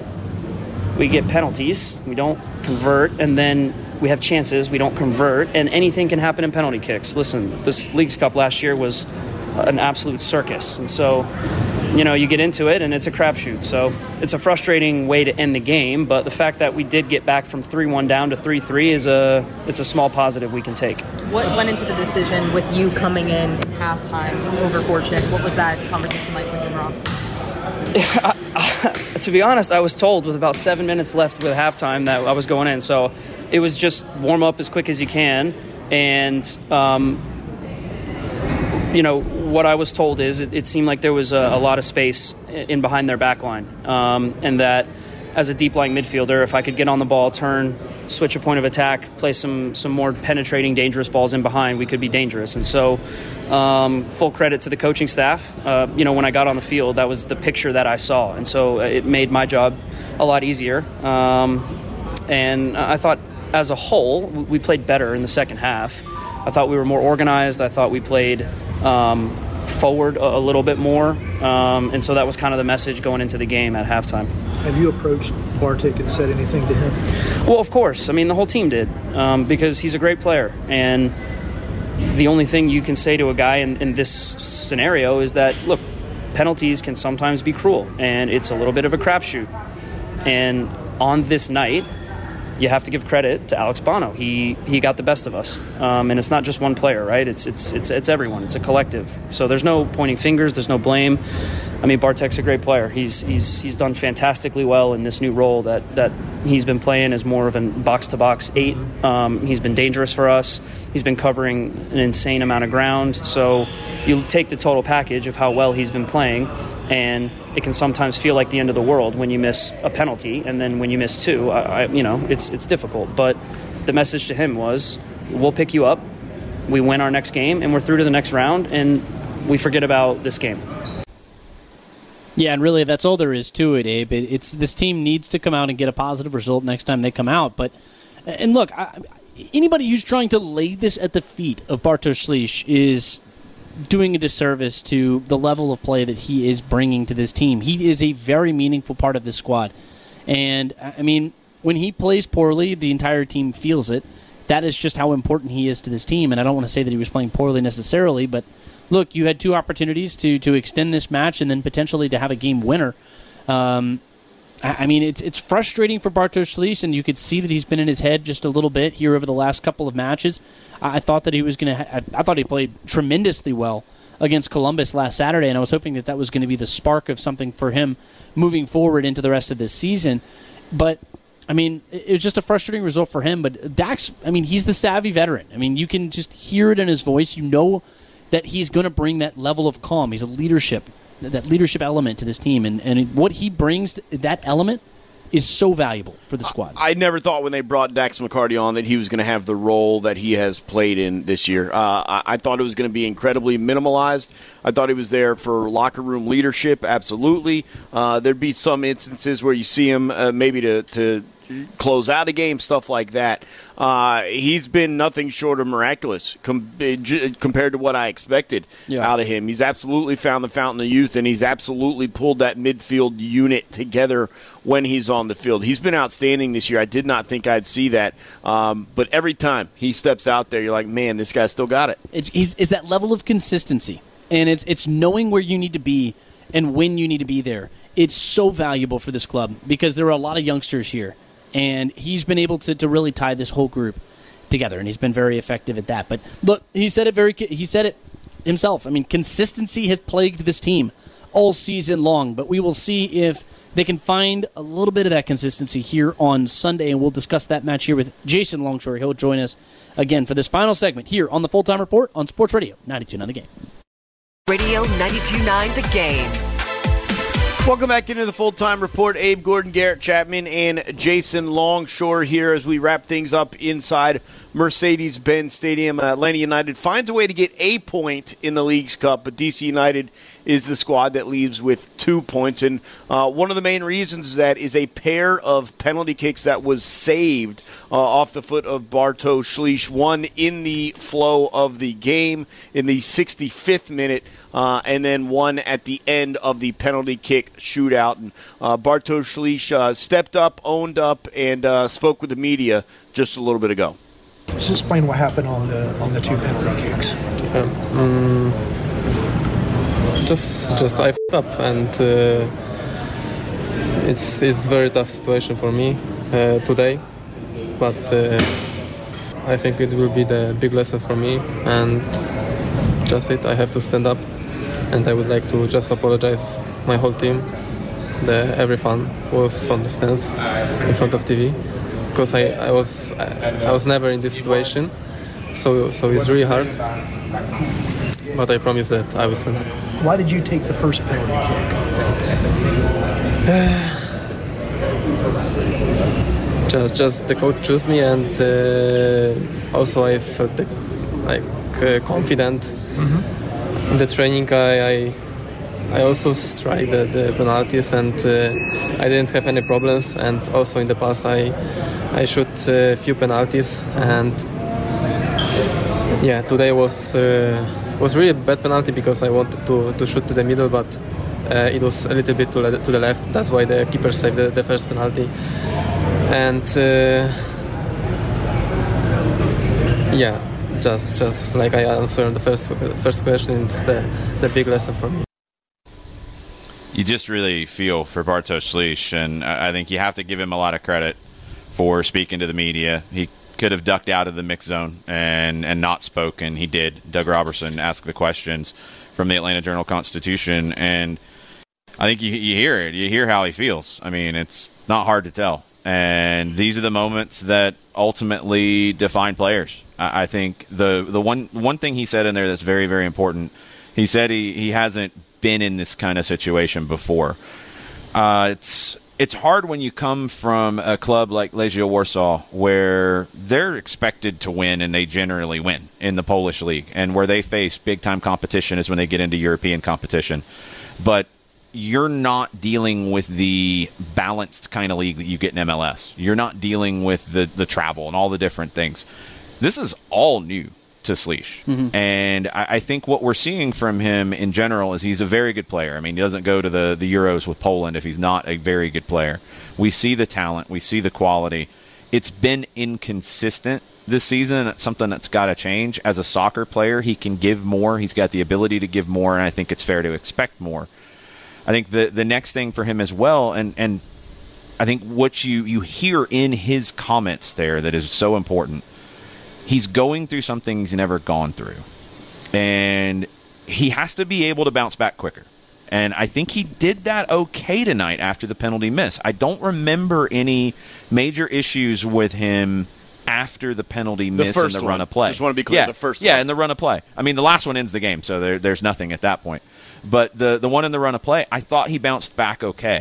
we get penalties, we don't convert, and then we have chances, we don't convert, and anything can happen in penalty kicks. Listen, this Leagues Cup last year was an absolute circus, and so you get into it and it's a crapshoot. So it's a frustrating way to end the game, but the fact that we did get back from 3-1 down to 3-3 it's a small positive we can take. What went into the decision with you coming in halftime over Fortune? What was that conversation like with Rob? To be honest, I was told with about 7 minutes left with halftime that I was going in, so it was just warm up as quick as you can. And what I was told is it seemed like there was a lot of space in behind their back line, and that as a deep-lying midfielder, if I could get on the ball, turn, switch a point of attack, play some more penetrating, dangerous balls in behind, we could be dangerous. And so full credit to the coaching staff. When I got on the field, that was the picture that I saw. And so it made my job a lot easier. And I thought as a whole, we played better in the second half. I thought we were more organized. I thought we played forward a little bit more. And so that was kind of the message going into the game at halftime. Have you approached Bartek and said anything to him? Well, of course. I mean, the whole team did, because he's a great player. And the only thing you can say to a guy in this scenario is that, look, penalties can sometimes be cruel, and it's a little bit of a crapshoot. And on this night, you have to give credit to Alex Bono. He got the best of us, and it's not just one player, right? It's everyone. It's a collective. So there's no pointing fingers. There's no blame. I mean, Bartek's a great player. He's done fantastically well in this new role that he's been playing as more of a box-to-box 8. He's been dangerous for us. He's been covering an insane amount of ground. So you take the total package of how well he's been playing, and it can sometimes feel like the end of the world when you miss a penalty, and then when you miss two, it's difficult. But the message to him was, we'll pick you up, we win our next game, and we're through to the next round, and we forget about this game. Yeah, and really that's all there is to it, Abe. It's this team needs to come out and get a positive result next time they come out. And look, anybody who's trying to lay this at the feet of Bartosz Slisz is doing a disservice to the level of play that he is bringing to this team. He is a very meaningful part of this squad. And, I mean, when he plays poorly, the entire team feels it. That is just how important he is to this team. And I don't want to say that he was playing poorly necessarily, but look, you had two opportunities to extend this match and then potentially to have a game winner. I mean, it's frustrating for Bartosz Slisz, and you could see that he's been in his head just a little bit here over the last couple of matches. I thought that he was going to. I thought he played tremendously well against Columbus last Saturday, and I was hoping that was going to be the spark of something for him moving forward into the rest of this season. But I mean, it was just a frustrating result for him. But Dax, I mean, he's the savvy veteran. I mean, you can just hear it in his voice. You know that he's going to bring that level of calm. He's a leadership element to this team. And what he brings, that element, is so valuable for the squad. I never thought when they brought Dax McCarty on that he was going to have the role that he has played in this year. I thought it was going to be incredibly minimalized. I thought he was there for locker room leadership, absolutely. There'd be some instances where you see him maybe to close out a game, stuff like that. He's been nothing short of miraculous compared to what I expected out of him. He's absolutely found the fountain of youth, and he's absolutely pulled that midfield unit together when he's on the field. He's been outstanding this year. I did not think I'd see that. But every time he steps out there, you're like, man, this guy's still got it. It's that level of consistency, and it's knowing where you need to be and when you need to be there. It's so valuable for this club because there are a lot of youngsters here. And he's been able to really tie this whole group together, and he's been very effective at that. But look, he said it himself. I mean, consistency has plagued this team all season long, but we will see if they can find a little bit of that consistency here on Sunday, and we'll discuss that match here with Jason Longshore. He'll join us again for this final segment here on the Full-Time Report on Sports Radio 92.9 The Game. Radio 92.9 The Game. Welcome back into the Full-Time Report. Abe Gordon, Garrett Chapman, and Jason Longshore here as we wrap things up inside Mercedes-Benz Stadium. Atlanta United finds a way to get a point in the Leagues Cup, but DC United is the squad that leaves with 2 points. And one of the main reasons that is a pair of penalty kicks that was saved off the foot of Bartosz Slisz, one in the flow of the game in the 65th minute, and then one at the end of the penalty kick shootout. And Bartosz Slisz stepped up, owned up, and spoke with the media just a little bit ago. Just explain what happened on the 2 penalty kicks. Just I f***ed up, and it's very tough situation for me today, but I think it will be the big lesson for me, and just I have to stand up, and I would like to just apologize my whole team, every fan was on the stands in front of TV, because I was never in this situation, so it's really hard. But I promise that I will stand up. Why did you take the first penalty kick? Just the coach chose me, and also I felt confident in the training. I also strike the penalties, and I didn't have any problems. And also in the past I shot a few penalties, and today was really a bad penalty because I wanted to shoot to the middle, but it was a little bit to the left. That's why the keeper saved the first penalty. And just like I answered on the first question, it's the big lesson for me. You just really feel for Bartosz Slisz, and I think you have to give him a lot of credit for speaking to the media. He could have ducked out of the mix zone and not spoken. He did. Doug Robertson asked the questions from the Atlanta Journal-Constitution, and I think you hear it. You hear how he feels. I mean, it's not hard to tell. And these are the moments that ultimately define players. I think the one thing he said in there that's very, very important, he said he hasn't been in this kind of situation before. It's hard when you come from a club like Legia Warsaw where they're expected to win, and they generally win in the Polish league, and where they face big-time competition is when they get into European competition. But you're not dealing with the balanced kind of league that you get in MLS. You're not dealing with the travel and all the different things. This is all new to Slisz. Mm-hmm. And I think what we're seeing from him in general is he's a very good player. I mean, he doesn't go to the Euros with Poland if he's not a very good player. We see the talent. We see the quality. It's been inconsistent this season. It's something that's got to change. As a soccer player, he can give more. He's got the ability to give more, and I think it's fair to expect more. I think the next thing for him as well, and I think what you hear in his comments there that is so important, he's going through something he's never gone through. And he has to be able to bounce back quicker. And I think he did that okay tonight after the penalty miss. I don't remember any major issues with him after the penalty miss in the run of play. Just want to be clear, the first one. Yeah, in the run of play. I mean, the last one ends the game, so there's nothing at that point. But the one in the run of play, I thought he bounced back okay.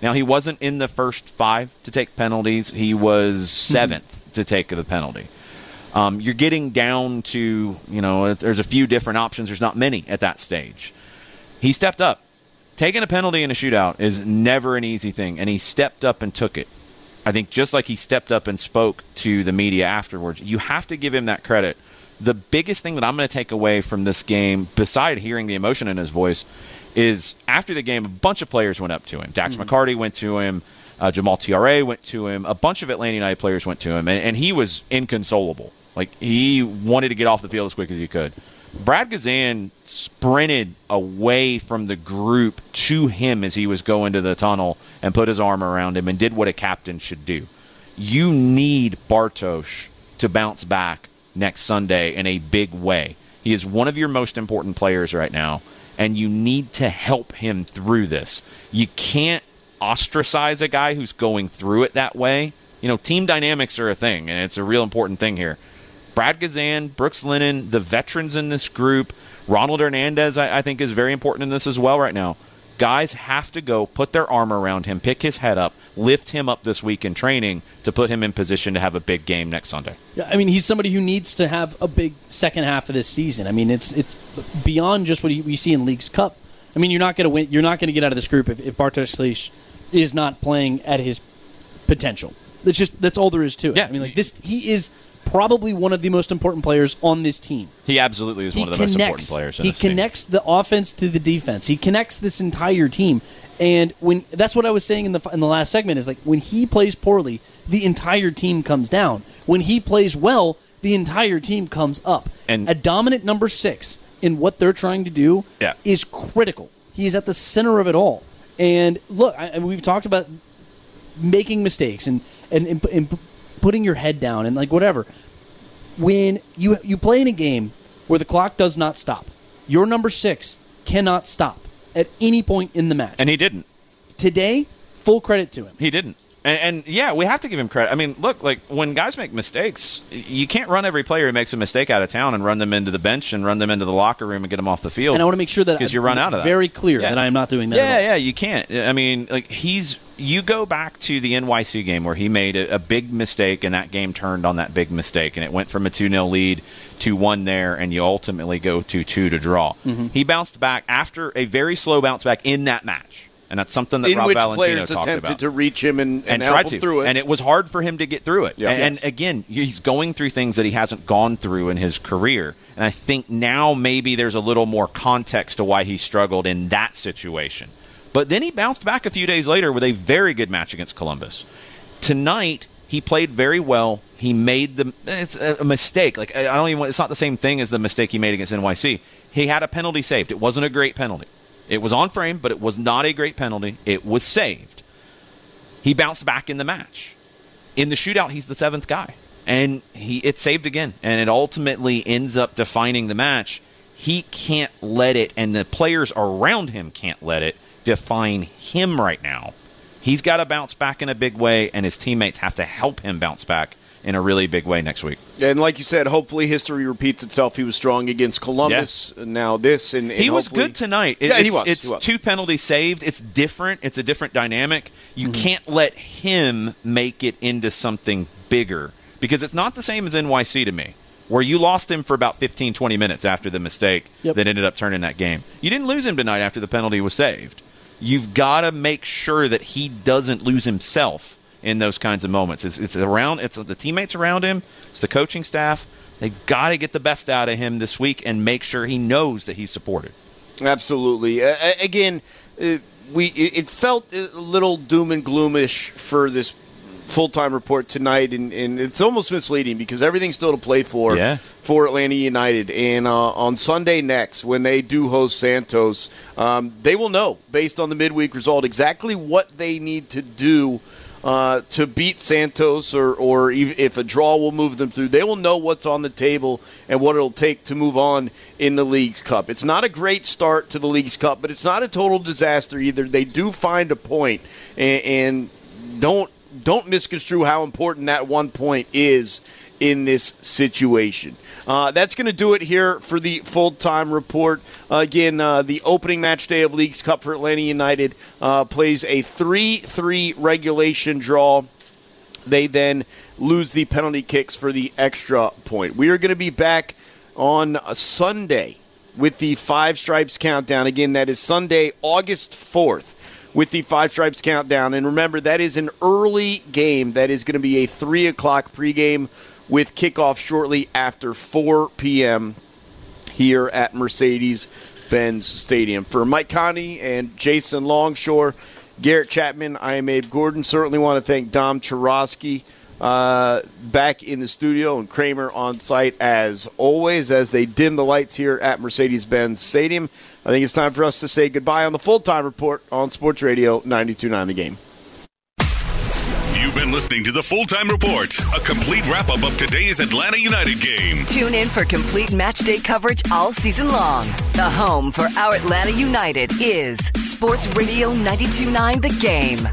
Now, he wasn't in the first 5 to take penalties. He was 7th to take the penalty. You're getting down to, there's a few different options. There's not many at that stage. He stepped up. Taking a penalty in a shootout is never an easy thing, and he stepped up and took it. I think just like he stepped up and spoke to the media afterwards, you have to give him that credit. The biggest thing that I'm going to take away from this game, beside hearing the emotion in his voice, is after the game, a bunch of players went up to him. Dax McCarty went to him. Jamal Tiare went to him. A bunch of Atlanta United players went to him, and he was inconsolable. Like, he wanted to get off the field as quick as he could. Brad Guzan sprinted away from the group to him as he was going to the tunnel and put his arm around him and did what a captain should do. You need Bartosz to bounce back next Sunday in a big way. He is one of your most important players right now, and you need to help him through this. You can't ostracize a guy who's going through it that way. Team dynamics are a thing, and it's a real important thing here. Brad Guzan, Brooks Lennon, the veterans in this group, Ronald Hernandez, I think, is very important in this as well right now. Guys have to go put their arm around him, pick his head up, lift him up this week in training to put him in position to have a big game next Sunday. Yeah, I mean, he's somebody who needs to have a big second half of this season. I mean, it's beyond just what we see in Leagues Cup. I mean, you're not going to win. You're not going to get out of this group if Bartosz Slisz is not playing at his potential. That's all there is to it. Yeah. I mean, he is probably one of the most important players on this team. He absolutely is one of the most important players in this team. He connects the offense to the defense. He connects this entire team. And that's what I was saying in the last segment is, like, when he plays poorly, the entire team comes down. When he plays well, the entire team comes up. And a dominant number 6 in what they're trying to do is critical. He is at the center of it all. And look, we've talked about making mistakes and putting your head down and, like, whatever. When you play in a game where the clock does not stop, your number 6 cannot stop at any point in the match. And he didn't. Today, full credit to him. He didn't. And yeah, we have to give him credit. I mean, look, like, when guys make mistakes, you can't run every player who makes a mistake out of town and run them into the bench and run them into the locker room and get them off the field. And I want to make sure that because you run out of that. Very clear that I am not doing that at all. Yeah, you can't. I mean, like, you go back to the NYC game where he made a big mistake, and that game turned on that big mistake, and it went from a 2-0 lead to 1 there, and you ultimately go to 2 to draw. Mm-hmm. He bounced back after a very slow bounce back in that match. And that's something that Rob Valentino talked about. Attempted to reach him and help him through it. And it was hard for him to get through it. Yeah. And again, he's going through things that he hasn't gone through in his career. And I think now maybe there's a little more context to why he struggled in that situation. But then he bounced back a few days later with a very good match against Columbus. Tonight, he played very well. He made it's a mistake. Like, it's not the same thing as the mistake he made against NYC. He had a penalty saved. It wasn't a great penalty. It was on frame, but it was not a great penalty. It was saved. He bounced back in the match. In the shootout, he's the 7th guy. And it's saved again. And it ultimately ends up defining the match. He can't let it, and the players around him can't let it define him right now. He's got to bounce back in a big way, and his teammates have to help him bounce back in a really big way next week. And like you said, hopefully history repeats itself. He was strong against Columbus. Yeah. Now this. And he was good tonight. He was. It's 2 penalties saved. It's different. It's a different dynamic. You can't let him make it into something bigger, because it's not the same as NYC to me, where you lost him for about 15, 20 minutes after the mistake that ended up turning that game. You didn't lose him tonight after the penalty was saved. You've got to make sure that he doesn't lose himself in those kinds of moments. It's the teammates around him. It's the coaching staff. They've got to get the best out of him this week and make sure he knows that he's supported. Absolutely. Again, it felt a little doom and gloomish for this full-time report tonight, and it's almost misleading because everything's still to play for Atlanta United. And on Sunday next, when they do host Santos, they will know, based on the midweek result, exactly what they need to do to beat Santos, or if a draw will move them through. They will know what's on the table and what it'll take to move on in the Leagues Cup. It's not a great start to the Leagues Cup, but it's not a total disaster either. They do find a point, and don't misconstrue how important that 1 point is in this situation. That's going to do it here for the full-time report. Again, the opening match day of Leagues Cup for Atlanta United plays a 3-3 regulation draw. They then lose the penalty kicks for the extra point. We are going to be back on Sunday with the Five Stripes Countdown. Again, that is Sunday, August 4th. With the Five Stripes Countdown. And remember, that is an early game. That is going to be a 3 o'clock pregame with kickoff shortly after 4 p.m. here at Mercedes-Benz Stadium. For Mike Conti and Jason Longshore, Garrett Chapman, I am Abe Gordon. Certainly want to thank Dom Chorosky back in the studio and Kramer on site as always as they dim the lights here at Mercedes-Benz Stadium. I think it's time for us to say goodbye on the Full-Time Report on Sports Radio 92.9 The Game. You've been listening to the Full-Time Report, a complete wrap-up of today's Atlanta United game. Tune in for complete match day coverage all season long. The home for our Atlanta United is Sports Radio 92.9 The Game.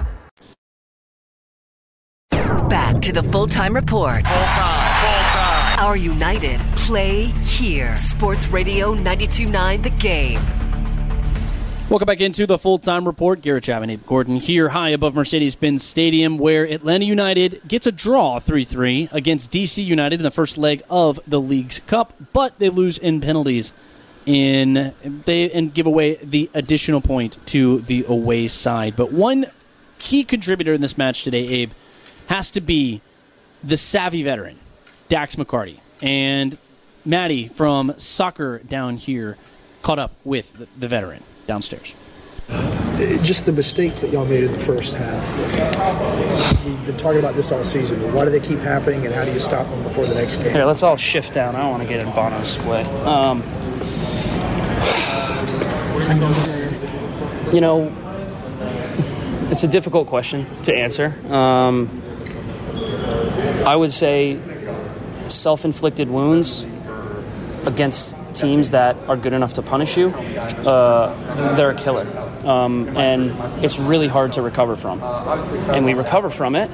Back to the Full-Time Report. Full-time. Our United play here. Sports Radio 92.9 The Game. Welcome back into the Full-Time Report. Garrett Chapman, Abe Gordon here high above Mercedes-Benz Stadium where Atlanta United gets a draw 3-3 against DC United in the first leg of the Leagues Cup, but they lose in penalties and give away the additional point to the away side. But one key contributor in this match today, Abe, has to be the savvy veteran, Dax McCarty. And Maddie from Soccer down here caught up with the veteran downstairs. Just the mistakes that y'all made in the first half. We've been talking about this all season. Why do they keep happening, and how do you stop them before the next game? Here, let's all shift down. I don't want to get in Bono's way. It's a difficult question to answer. I would say self-inflicted wounds against teams that are good enough to punish you, they're a killer. And it's really hard to recover from. And we recover from it.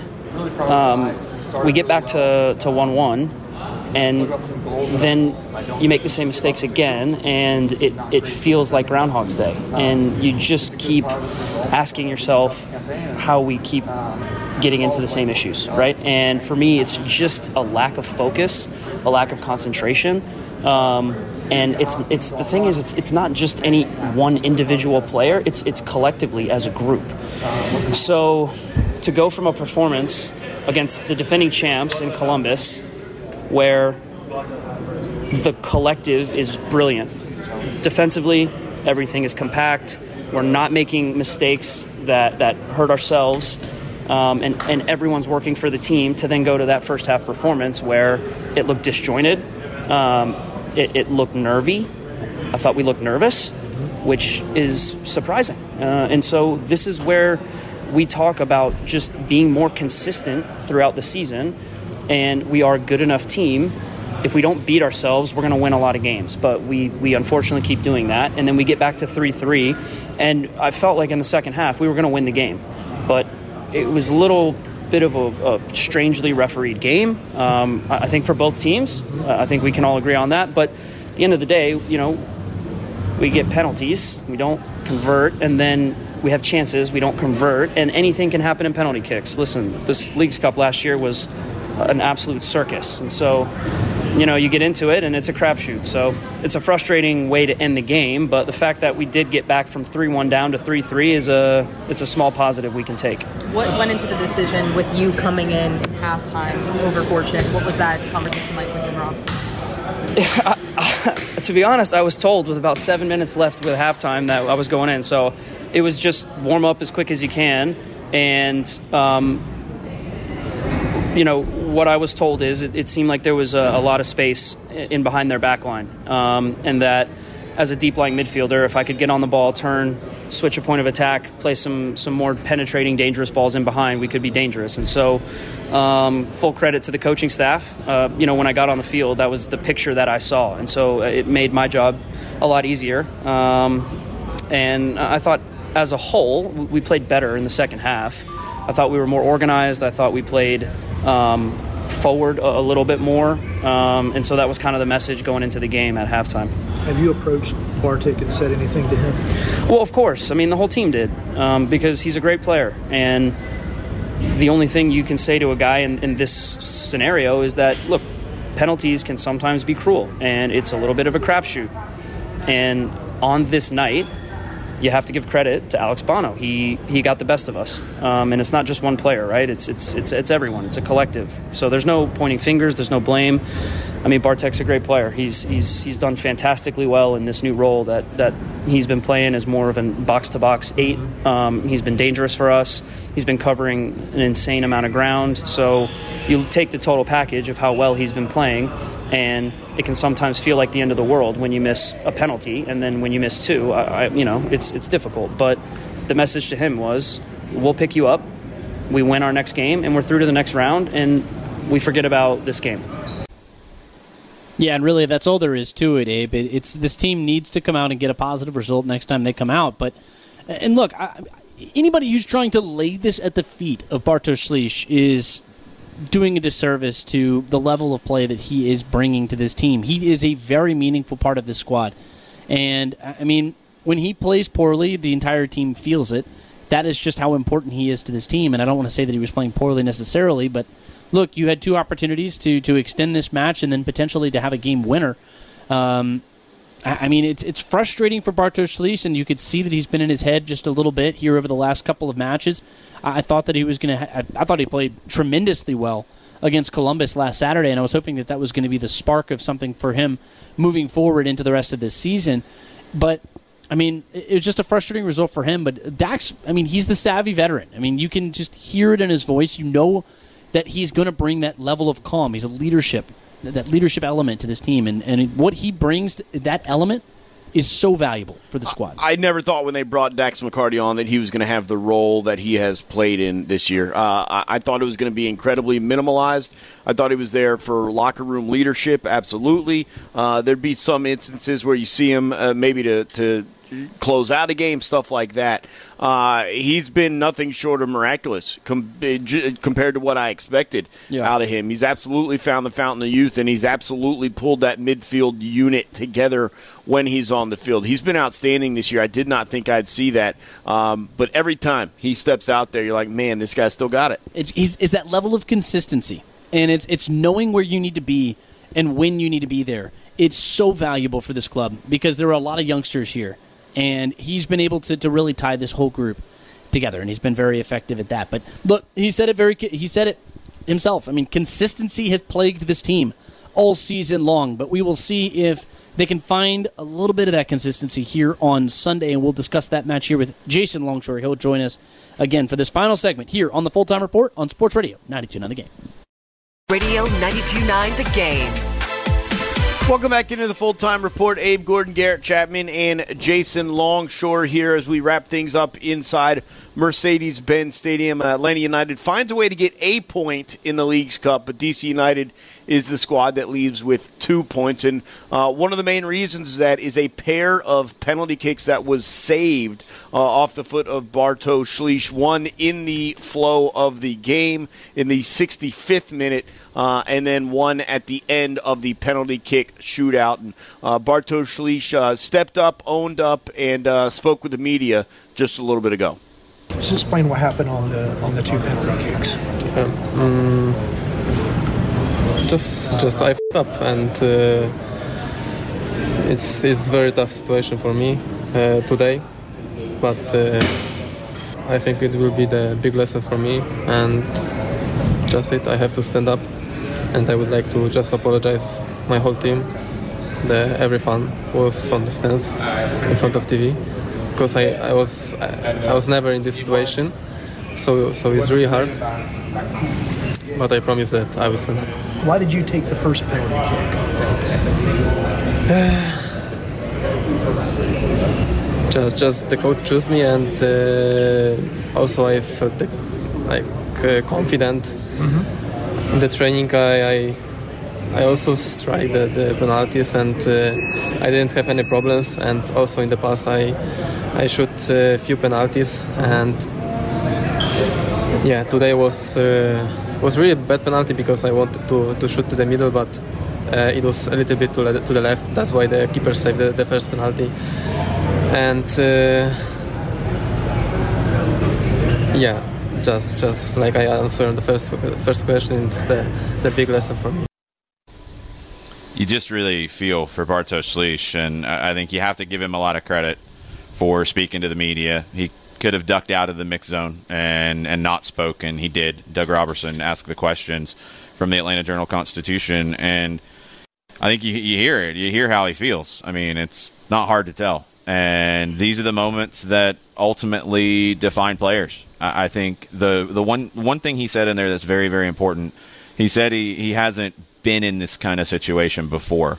We get back to 1-1, and then you make the same mistakes again, and it feels like Groundhog's Day. And you just keep asking yourself how we keep getting into the same issues, right? And for me, it's just a lack of focus, a lack of concentration. And it's the thing is, it's not just any one individual player, it's collectively as a group. So to go from a performance against the defending champs in Columbus, where the collective is brilliant. Defensively, everything is compact. We're not making mistakes that hurt ourselves. And everyone's working for the team, to then go to that first half performance where it looked disjointed. It looked nervy. I thought we looked nervous, which is surprising. And so this is where we talk about just being more consistent throughout the season, and we are a good enough team. If we don't beat ourselves, we're going to win a lot of games. But we unfortunately keep doing that, and then we get back to 3-3, and I felt like in the second half we were going to win the game. But it was a little bit of a strangely refereed game, I think, for both teams. I think we can all agree on that. But at the end of the day, we get penalties, we don't convert, and then we have chances, we don't convert, and anything can happen in penalty kicks. Listen, this Leagues Cup last year was an absolute circus, and so you get into it and it's a crapshoot. So it's a frustrating way to end the game, but the fact that we did get back from 3-1 down to 3-3 it's a small positive we can take. What went into the decision with you coming in halftime over Fortune? What was that conversation like with Rob? To be honest, I was told with about 7 minutes left with halftime that I was going in, so it was just warm up as quick as you can. And what I was told is it seemed like there was a lot of space in behind their back line, and that as a deep-lying midfielder, if I could get on the ball, turn, switch a point of attack, play some more penetrating, dangerous balls in behind, we could be dangerous. And so full credit to the coaching staff. When I got on the field, that was the picture that I saw. And so it made my job a lot easier. And I thought as a whole, we played better in the second half. I thought we were more organized. I thought we played forward a little bit more. And so that was kind of the message going into the game at halftime. Have you approached Bartek and said anything to him? Well, of course. I mean, the whole team did, because he's a great player. And the only thing you can say to a guy in this scenario is that, look, penalties can sometimes be cruel, and it's a little bit of a crapshoot. And on this night, you have to give credit to Alex Bono. He got the best of us, and it's not just one player, right? It's everyone. It's a collective. So there's no pointing fingers. There's no blame. I mean, Bartek's a great player. He's done fantastically well in this new role that he's been playing as more of a box-to-box 8. He's been dangerous for us. He's been covering an insane amount of ground. So you take the total package of how well he's been playing, and it can sometimes feel like the end of the world when you miss a penalty, and then when you miss 2, it's difficult. But the message to him was, we'll pick you up, we win our next game, and we're through to the next round, and we forget about this game. Yeah, and really that's all there is to it, Abe. It's this team needs to come out and get a positive result next time they come out. And look, anybody who's trying to lay this at the feet of Bartosz Slisz is doing a disservice to the level of play that he is bringing to this team. He is a very meaningful part of this squad. And, I mean, when he plays poorly, the entire team feels it. That is just how important he is to this team. And I don't want to say that he was playing poorly necessarily, but look, you had 2 opportunities to extend this match and then potentially to have a game winner. I mean, it's frustrating for Bartosz Slisz, and you could see that he's been in his head just a little bit here over the last couple of matches. I thought that he was going to. I thought he played tremendously well against Columbus last Saturday, and I was hoping that was going to be the spark of something for him moving forward into the rest of this season. But I mean, it was just a frustrating result for him. But Dax, I mean, he's the savvy veteran. I mean, you can just hear it in his voice. You know that he's going to bring that level of calm. He's that leadership element to this team. And what he brings, that element, is so valuable for the squad. I never thought when they brought Dax McCarty on that he was going to have the role that he has played in this year. I thought it was going to be incredibly minimalized. I thought he was there for locker room leadership, absolutely. There'd be some instances where you see him maybe to close out a game, stuff like that. He's been nothing short of miraculous compared to what I expected out of him. He's absolutely found the fountain of youth, and he's absolutely pulled that midfield unit together when he's on the field. He's been outstanding this year. I did not think I'd see that. But every time he steps out there, you're like, man, this guy's still got it. It's that level of consistency, and it's knowing where you need to be and when you need to be there. It's so valuable for this club because there are a lot of youngsters here. And he's been able to really tie this whole group together, and he's been very effective at that. But look, he said it himself. I mean, consistency has plagued this team all season long, but we will see if they can find a little bit of that consistency here on Sunday, and we'll discuss that match here with Jason Longshore. He'll join us again for this final segment here on the Full-Time Report on Sports Radio 92.9 The Game. Radio 92.9 The Game. Welcome back into the Full-Time Report. Abe Gordon, Garrett Chapman, and Jason Longshore here as we wrap things up inside Mercedes-Benz Stadium. Atlanta United finds a way to get a point in the Leagues Cup, but DC United is the squad that leaves with 2 points. And one of the main reasons that is a pair of penalty kicks that was saved off the foot of Bartosz Slisz, one in the flow of the game in the 65th minute, and then one at the end of the penalty kick shootout. And Bartosz Slisz stepped up, owned up, and spoke with the media just a little bit ago. Just explain what happened on the 2 penalty kicks. Just I f***ed up, and it's very tough situation for me today, but I think it will be the big lesson for me, and just it. I have to stand up, and I would like to just apologize my whole team. Every fan was on the stands in front of TV, because I was never in this situation, so it's really hard. But I promise that I will stand up. Why did you take the first penalty kick? Just the coach chose me, and also I felt confident. In the training, I also strike the penalties, and I didn't have any problems. And also in the past, I shoot a few penalties, and yeah, today was was really a bad penalty because I wanted to shoot to the middle, but it was a little bit to the left. That's why the keeper saved the first penalty. And just like I answered on the first question, it's the big lesson for me. You just really feel for Bartosz Slisz, and I think you have to give him a lot of credit for speaking to the media. He could have ducked out of the mix zone and not spoken. He did. Doug Robertson asked the questions from the Atlanta Journal-Constitution, and I think you hear it. You hear how he feels. I mean, it's not hard to tell. And these are the moments that ultimately define players. I think the one thing he said in there that's very, very important, he said he hasn't been in this kind of situation before.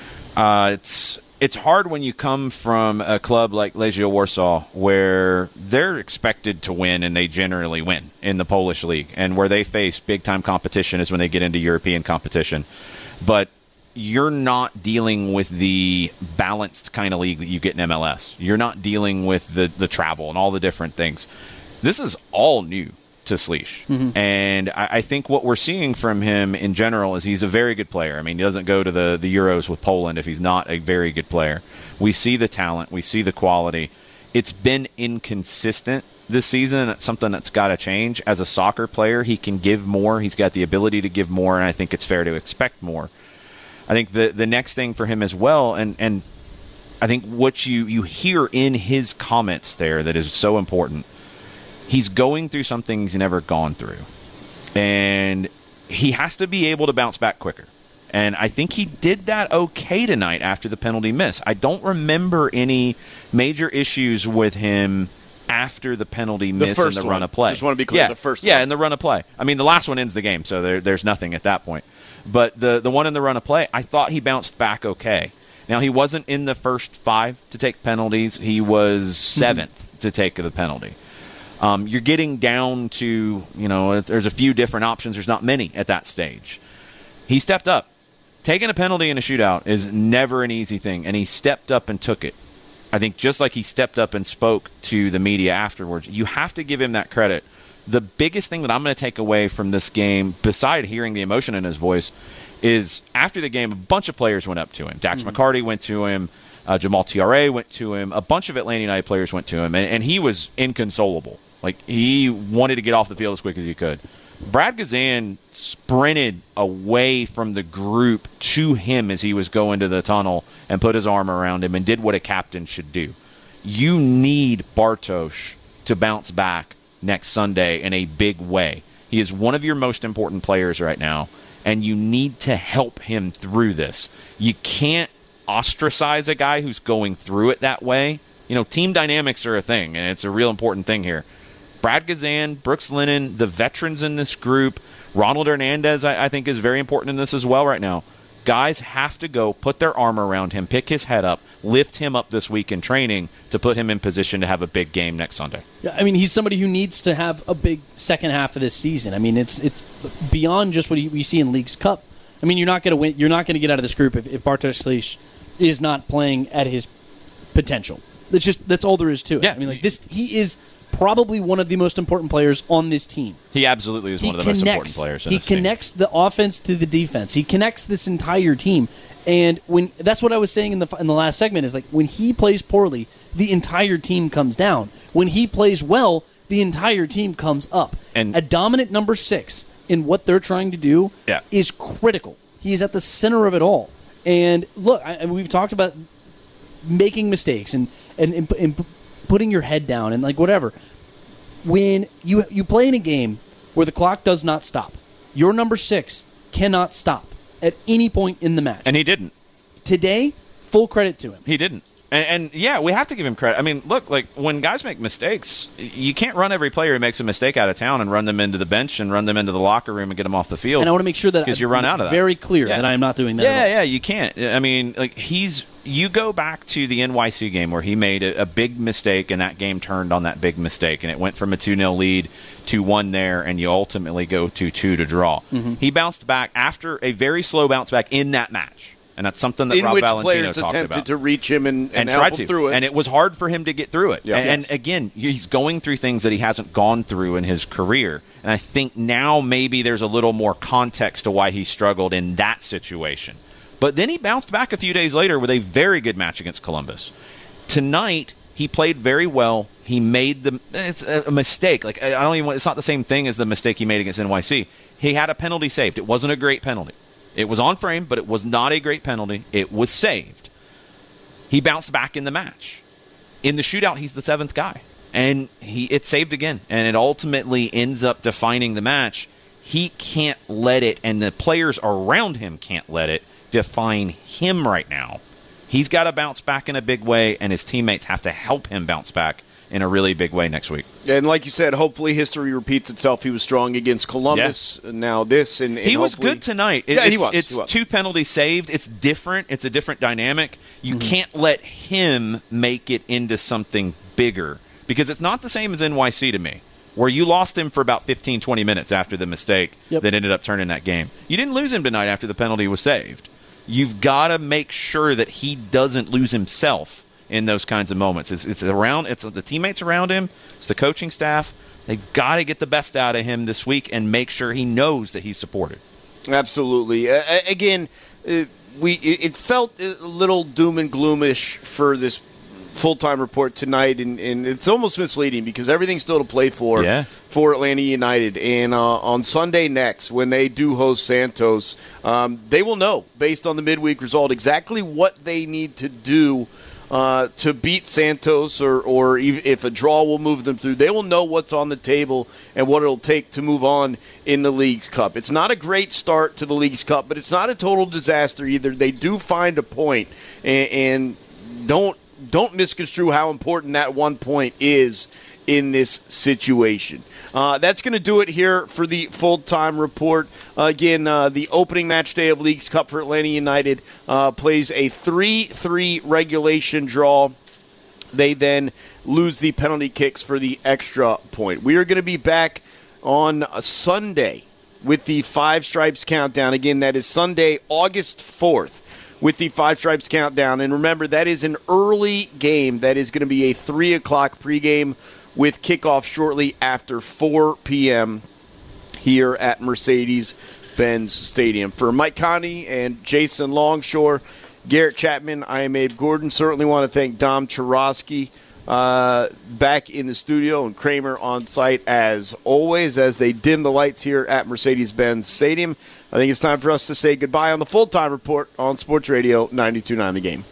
It's hard when you come from a club like Legia Warsaw where they're expected to win, and they generally win in the Polish league, and where they face big-time competition is when they get into European competition. But you're not dealing with the balanced kind of league that you get in MLS. You're not dealing with the travel and all the different things. This is all new to Slisz. Mm-hmm. And I think what we're seeing from him in general is he's a very good player. I mean, he doesn't go to the Euros with Poland if he's not a very good player. We see the talent. We see the quality. It's been inconsistent this season. It's something that's got to change. As a soccer player, he can give more. He's got the ability to give more, and I think it's fair to expect more. I think the next thing for him as well, and I think what you hear in his comments there that is so important, he's going through something he's never gone through. And he has to be able to bounce back quicker. And I think he did that okay tonight after the penalty miss. I don't remember any major issues with him after the penalty miss in the run of play. Just want to be clear, the first one. Yeah, in the run of play. I mean, the last one ends the game, so there's nothing at that point. But the one in the run of play, I thought he bounced back okay. Now, he wasn't in the first 5 to take penalties. He was 7th to take the penalty. You're getting down to, there's a few different options. There's not many at that stage. He stepped up. Taking a penalty in a shootout is never an easy thing, and he stepped up and took it. I think just like he stepped up and spoke to the media afterwards, you have to give him that credit. The biggest thing that I'm going to take away from this game, beside hearing the emotion in his voice, is after the game, a bunch of players went up to him. Dax McCarty went to him. Jamal Tiare went to him. A bunch of Atlanta United players went to him, and he was inconsolable. Like, he wanted to get off the field as quick as he could. Brad Guzan sprinted away from the group to him as he was going to the tunnel and put his arm around him and did what a captain should do. You need Bartosz to bounce back next Sunday in a big way. He is one of your most important players right now, and you need to help him through this. You can't ostracize a guy who's going through it that way. Team dynamics are a thing, and it's a real important thing here. Brad Guzan, Brooks Lennon, the veterans in this group, Ronald Hernandez, I think, is very important in this as well right now. Guys have to go put their arm around him, pick his head up, lift him up this week in training to put him in position to have a big game next Sunday. Yeah, I mean, he's somebody who needs to have a big second half of this season. I mean, it's beyond just what we see in Leagues Cup. I mean, you're not going to win. You're not going to get out of this group if Bartosz Slisz is not playing at his potential. That's all there is to it. Yeah. I mean, he is probably one of the most important players on this team. He absolutely is one of the most important players in this team. He connects the offense to the defense. He connects this entire team. And that's what I was saying in the last segment is, like, when he plays poorly, the entire team comes down. When he plays well, the entire team comes up. And a dominant number 6 in what they're trying to do is critical. He is at the center of it all. And look, we've talked about making mistakes and putting your head down and, like, whatever. When you play in a game where the clock does not stop, your number 6 cannot stop at any point in the match. And he didn't. Today, full credit to him. He didn't. And yeah, we have to give him credit. I mean, look, like, when guys make mistakes, you can't run every player who makes a mistake out of town and run them into the bench and run them into the locker room and get them off the field. And I want to make sure that because you run out of that. Very clear that I am not doing that. Yeah, you can't. I mean, like, you go back to the NYC game where he made a big mistake, and that game turned on that big mistake, and it went from a 2-0 lead to 1 there, and you ultimately go to 2 to draw. Mm-hmm. He bounced back after a very slow bounce back in that match. And that's something that in Rob which Valentino players talked attempted about. to reach him and tried help to him through it. And it was hard for him to get through it. Yeah. And again, he's going through things that he hasn't gone through in his career. And I think now maybe there's a little more context to why he struggled in that situation. But then he bounced back a few days later with a very good match against Columbus. Tonight, he played very well. He made it's a mistake. Like it's not the same thing as the mistake he made against NYC. He had a penalty saved. It wasn't a great penalty. It was on frame, but it was not a great penalty. It was saved. He bounced back in the match. In the shootout, he's the 7th guy. And it's saved again. And it ultimately ends up defining the match. He can't let it, and the players around him can't let it define him right now. He's got to bounce back in a big way, and his teammates have to help him bounce back in a really big way next week. And like you said, hopefully history repeats itself. He was strong against Columbus. Yeah. Now this, and he was good tonight. He was. It's 2 penalties saved. It's different. It's a different dynamic. You can't let him make it into something bigger because it's not the same as NYC to me, where you lost him for about 15, 20 minutes after the mistake that ended up turning that game. You didn't lose him tonight after the penalty was saved. You've got to make sure that he doesn't lose himself in those kinds of moments. It's the teammates around him. It's the coaching staff. They've got to get the best out of him this week and make sure he knows that he's supported. Absolutely. Again, it felt a little doom and gloomish for this full-time report tonight, and it's almost misleading because everything's still to play for Atlanta United. And on Sunday next, when they do host Santos, they will know, based on the midweek result, exactly what they need to do to beat Santos, or if a draw will move them through. They will know what's on the table and what it'll take to move on in the Leagues Cup. It's not a great start to the Leagues Cup, but it's not a total disaster either. They do find a point, and don't misconstrue how important that 1 point is in this situation. That's going to do it here for the full-time report. Again, the opening match day of Leagues Cup for Atlanta United plays a 3-3 regulation draw. They then lose the penalty kicks for the extra point. We are going to be back on Sunday with the Five Stripes Countdown. Again, that is Sunday, August 4th. With the Five Stripes Countdown. And remember, that is an early game. That is going to be a 3 o'clock pregame with kickoff shortly after 4 p.m. here at Mercedes-Benz Stadium. For Mike Conti and Jason Longshore, Garrett Chapman, I am Abe Gordon. Certainly want to thank Dom Chorosky back in the studio and Kramer on site as always as they dim the lights here at Mercedes-Benz Stadium. I think it's time for us to say goodbye on the full-time report on Sports Radio 92.9 The Game.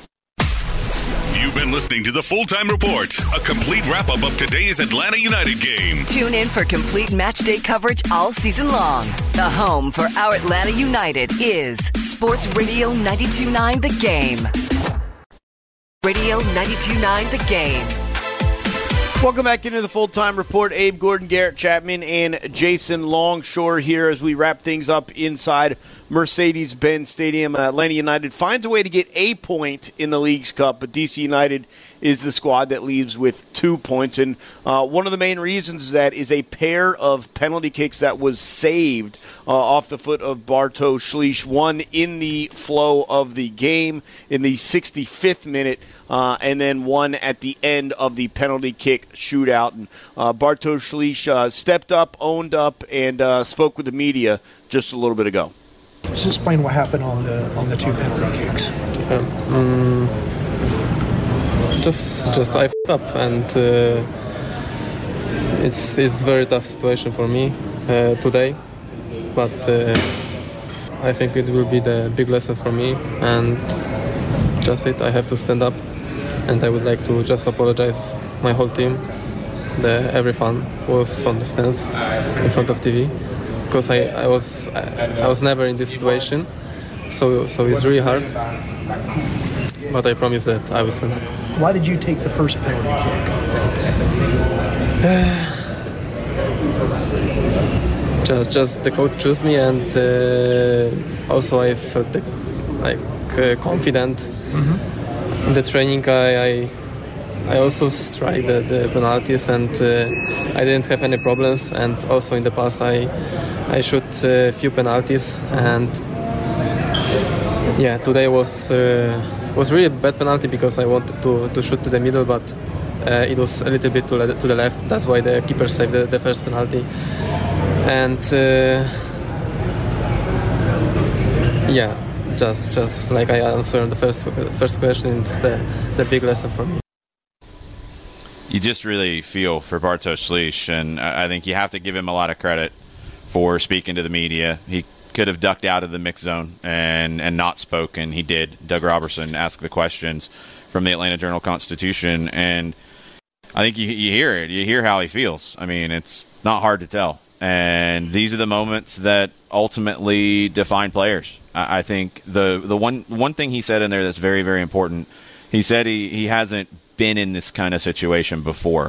You've been listening to the Full-Time Report, a complete wrap-up of today's Atlanta United game. Tune in for complete match day coverage all season long. The home for our Atlanta United is Sports Radio 92.9 The Game. Radio 92.9 The Game. Welcome back into the Full-Time Report. Abe Gordon, Garrett Chapman, and Jason Longshore here as we wrap things up inside Mercedes-Benz Stadium. Atlanta United finds a way to get a point in the Leagues Cup, but DC United is the squad that leaves with 2 points. And one of the main reasons that is a pair of penalty kicks that was saved off the foot of Bartosz Slisz, one in the flow of the game in the 65th minute, and then one at the end of the penalty kick shootout. And Bartosz Slisz stepped up, owned up, and spoke with the media just a little bit ago. Just explain what happened on the 2 penalty kicks. Just I f***ed up, and it's very tough situation for me today. But I think it will be the big lesson for me, and just I have to stand up, and I would like to just apologize my whole team. Every fan was on the stands in front of TV. Because I was never in this situation, so it's really hard. But I promise that I will stand up. Why did you take the first penalty kick? Just the coach chose me, and also I felt confident. In the training, I also tried the penalties, and I didn't have any problems. And also in the past, I shot a few penalties, and Yeah, today was really a bad penalty because I wanted to shoot to the middle, but it was a little bit to the left. That's why the keeper saved the first penalty. And yeah, just like I answered on the first question, it's the big lesson for me. You just really feel for Bartosz Slisz, and I think you have to give him a lot of credit for speaking to the media. He could have ducked out of the mix zone and not spoken. He did. Doug Robertson asked the questions from the Atlanta Journal-Constitution, and I think you hear it. You hear how he feels. I mean, it's not hard to tell. And these are the moments that ultimately define players. I think the one thing he said in there that's very, very important, he said he hasn't been in this kind of situation before.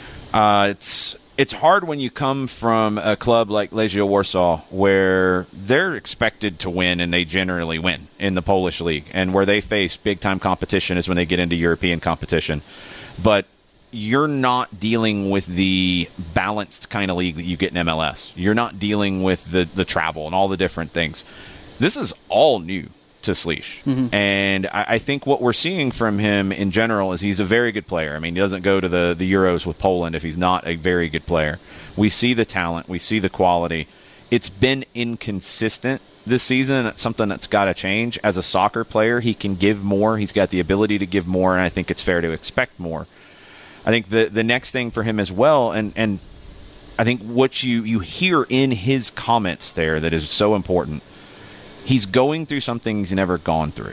It's hard when you come from a club like Legia Warsaw where they're expected to win, and they generally win in the Polish league, and where they face big-time competition is when they get into European competition. But you're not dealing with the balanced kind of league that you get in MLS. You're not dealing with the travel and all the different things. This is all new to Slisz. Mm-hmm. And I think what we're seeing from him in general is he's a very good player. I mean, he doesn't go to the Euros with Poland if he's not a very good player. We see the talent. We see the quality. It's been inconsistent this season. It's something that's got to change. As a soccer player, he can give more. He's got the ability to give more, and I think it's fair to expect more. I think the next thing for him as well, and I think what you hear in his comments there that is so important, he's going through something he's never gone through.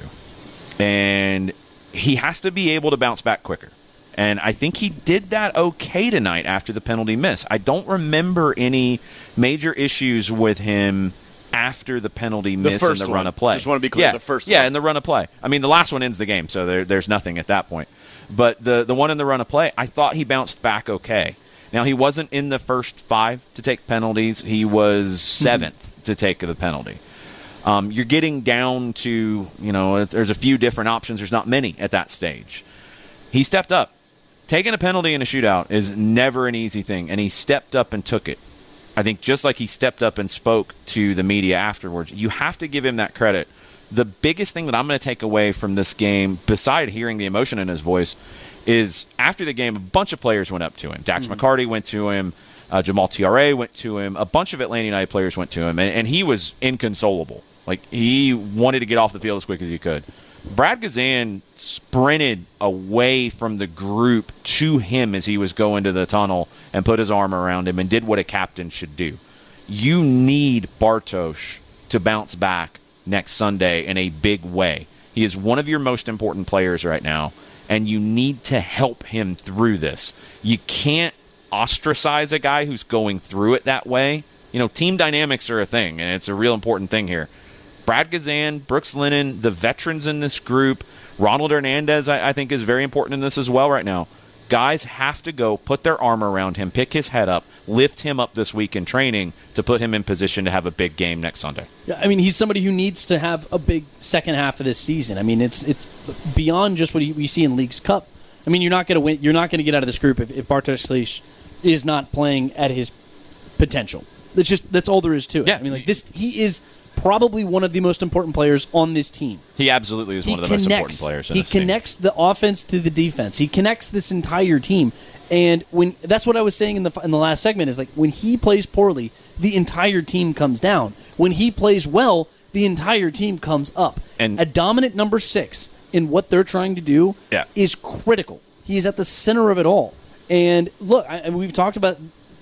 And he has to be able to bounce back quicker. And I think he did that okay tonight after the penalty miss. I don't remember any major issues with him after the penalty miss and the run of play. Just want to be clear, the first one. Yeah, and the run of play. I mean, the last one ends the game, so there's nothing at that point. But the one in the run of play, I thought he bounced back okay. Now, he wasn't in the first 5 to take penalties. He was 7th to take the penalty. You're getting down to, there's a few different options. There's not many at that stage. He stepped up. Taking a penalty in a shootout is never an easy thing, and he stepped up and took it. I think just like he stepped up and spoke to the media afterwards, you have to give him that credit. The biggest thing that I'm going to take away from this game, beside hearing the emotion in his voice, is after the game, a bunch of players went up to him. Dax McCarty went to him. Jamal Tiare went to him. A bunch of Atlanta United players went to him, and he was inconsolable. Like, he wanted to get off the field as quick as he could. Brad Guzan sprinted away from the group to him as he was going to the tunnel and put his arm around him and did what a captain should do. You need Bartosz to bounce back next Sunday in a big way. He is one of your most important players right now, and you need to help him through this. You can't ostracize a guy who's going through it that way. Team dynamics are a thing, and it's a real important thing here. Brad Guzan, Brooks Lennon, the veterans in this group, Ronald Hernandez, I think, is very important in this as well right now. Guys have to go put their arm around him, pick his head up, lift him up this week in training to put him in position to have a big game next Sunday. Yeah, I mean, he's somebody who needs to have a big second half of this season. I mean, it's beyond just what we see in Leagues Cup. I mean, you're not going to win. You're not going to get out of this group if Bartosz Slisz is not playing at his potential. That's all there is to it. Yeah. I mean, he is probably one of the most important players on this team. He absolutely is one of the most important players in this team. He connects the offense to the defense. He connects this entire team. And that's what I was saying in the last segment is, like, when he plays poorly, the entire team comes down. When he plays well, the entire team comes up. And a dominant number 6 in what they're trying to do is critical. He is at the center of it all. And look, we've talked about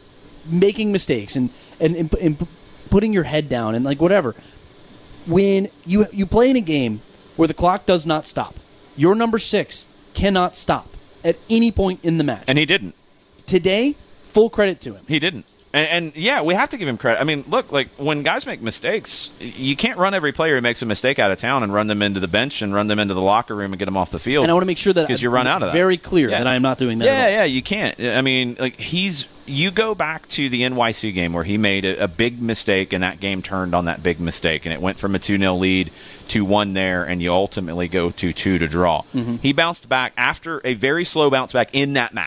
making mistakes and putting your head down and, like, whatever. When you play in a game where the clock does not stop, your number 6 cannot stop at any point in the match. And he didn't. Today, full credit to him. He didn't. And yeah, we have to give him credit. I mean, look, like, when guys make mistakes, you can't run every player who makes a mistake out of town and run them into the bench and run them into the locker room and get them off the field. And I want to make sure that because you run out of that. Very clear that I am not doing that at all. Yeah, you can't. I mean, like, you go back to the NYC game where he made a big mistake and that game turned on that big mistake and it went from a 2-0 lead to 1 there and you ultimately go to 2 to draw. Mm-hmm. He bounced back after a very slow bounce back in that match.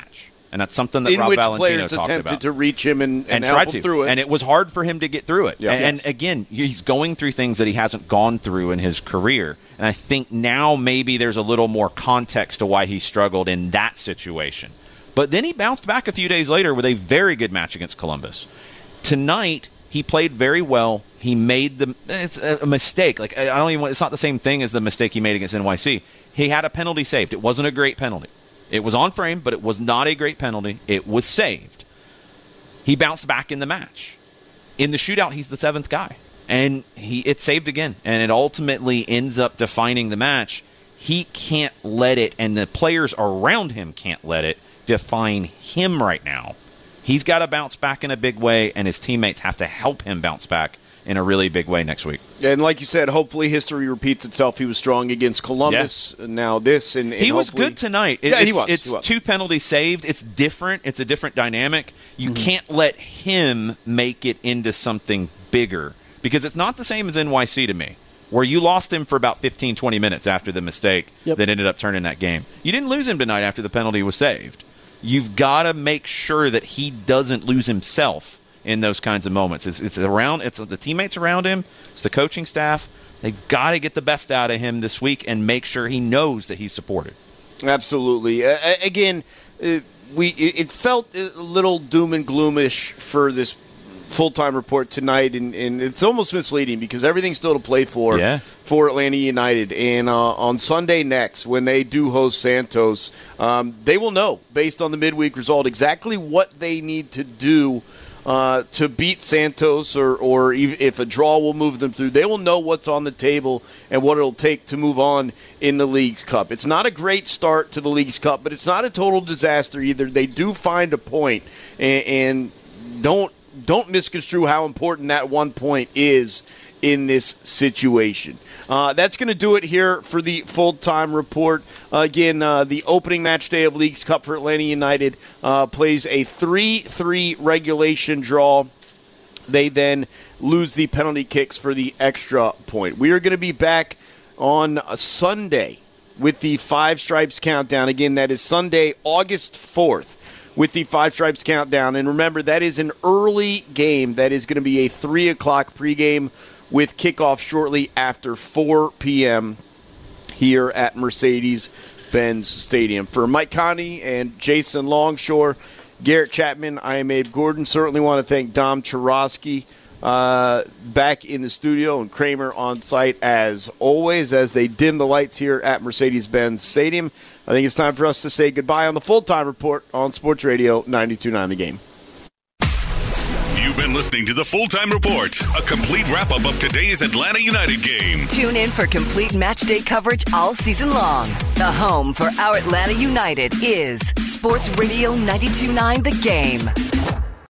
And that's something that in Rob which Valentino players talked attempted about. to reach him and tried help to him through it. And it was hard for him to get through it. Yeah. And Yes. again, he's going through things that he hasn't gone through in his career. And I think now maybe there's a little more context to why he struggled in that situation. But then he bounced back a few days later with a very good match against Columbus. Tonight, he played very well. He made it's a mistake. Like it's not the same thing as the mistake he made against NYC. He had a penalty saved. It wasn't a great penalty. It was on frame, but it was not a great penalty. It was saved. He bounced back in the match. In the shootout, he's the 7th guy. And it's saved again. And it ultimately ends up defining the match. He can't let it, and the players around him can't let it define him right now. He's got to bounce back in a big way, and his teammates have to help him bounce back in a really big way next week. And like you said, hopefully history repeats itself. He was strong against Columbus. Yeah. Now this. And he was good tonight. He was. It's 2 penalties saved. It's different. It's a different dynamic. You can't let him make it into something bigger because it's not the same as NYC to me, where you lost him for about 15, 20 minutes after the mistake that ended up turning that game. You didn't lose him tonight after the penalty was saved. You've got to make sure that he doesn't lose himself in those kinds of moments. It's the teammates around him. It's the coaching staff. They've got to get the best out of him this week and make sure he knows that he's supported. Absolutely. Again, it felt a little doom and gloomish for this full-time report tonight, and it's almost misleading because everything's still to play for Atlanta United. And on Sunday next, when they do host Santos, they will know, based on the midweek result, exactly what they need to do to beat Santos, or if a draw will move them through. They will know what's on the table and what it'll take to move on in the Leagues Cup. It's not a great start to the Leagues Cup, but it's not a total disaster either. They do find a point, and don't misconstrue how important that 1 point is in this situation. That's going to do it here for the full-time report. Again, the opening match day of Leagues Cup for Atlanta United plays a 3-3 regulation draw. They then lose the penalty kicks for the extra point. We are going to be back on Sunday with the Five Stripes Countdown. Again, that is Sunday, August 4th. With the Five Stripes Countdown. And remember, that is an early game. That is going to be a 3 o'clock pregame with kickoff shortly after 4 p.m. here at Mercedes-Benz Stadium. For Mike Conti and Jason Longshore, Garrett Chapman, I am Abe Gordon. Certainly want to thank Dom Chorosky back in the studio and Kramer on site as always as they dim the lights here at Mercedes-Benz Stadium. I think it's time for us to say goodbye on the Full-Time Report on Sports Radio 92.9 The Game. You've been listening to the Full-Time Report, a complete wrap-up of today's Atlanta United game. Tune in for complete match day coverage all season long. The home for our Atlanta United is Sports Radio 92.9 The Game.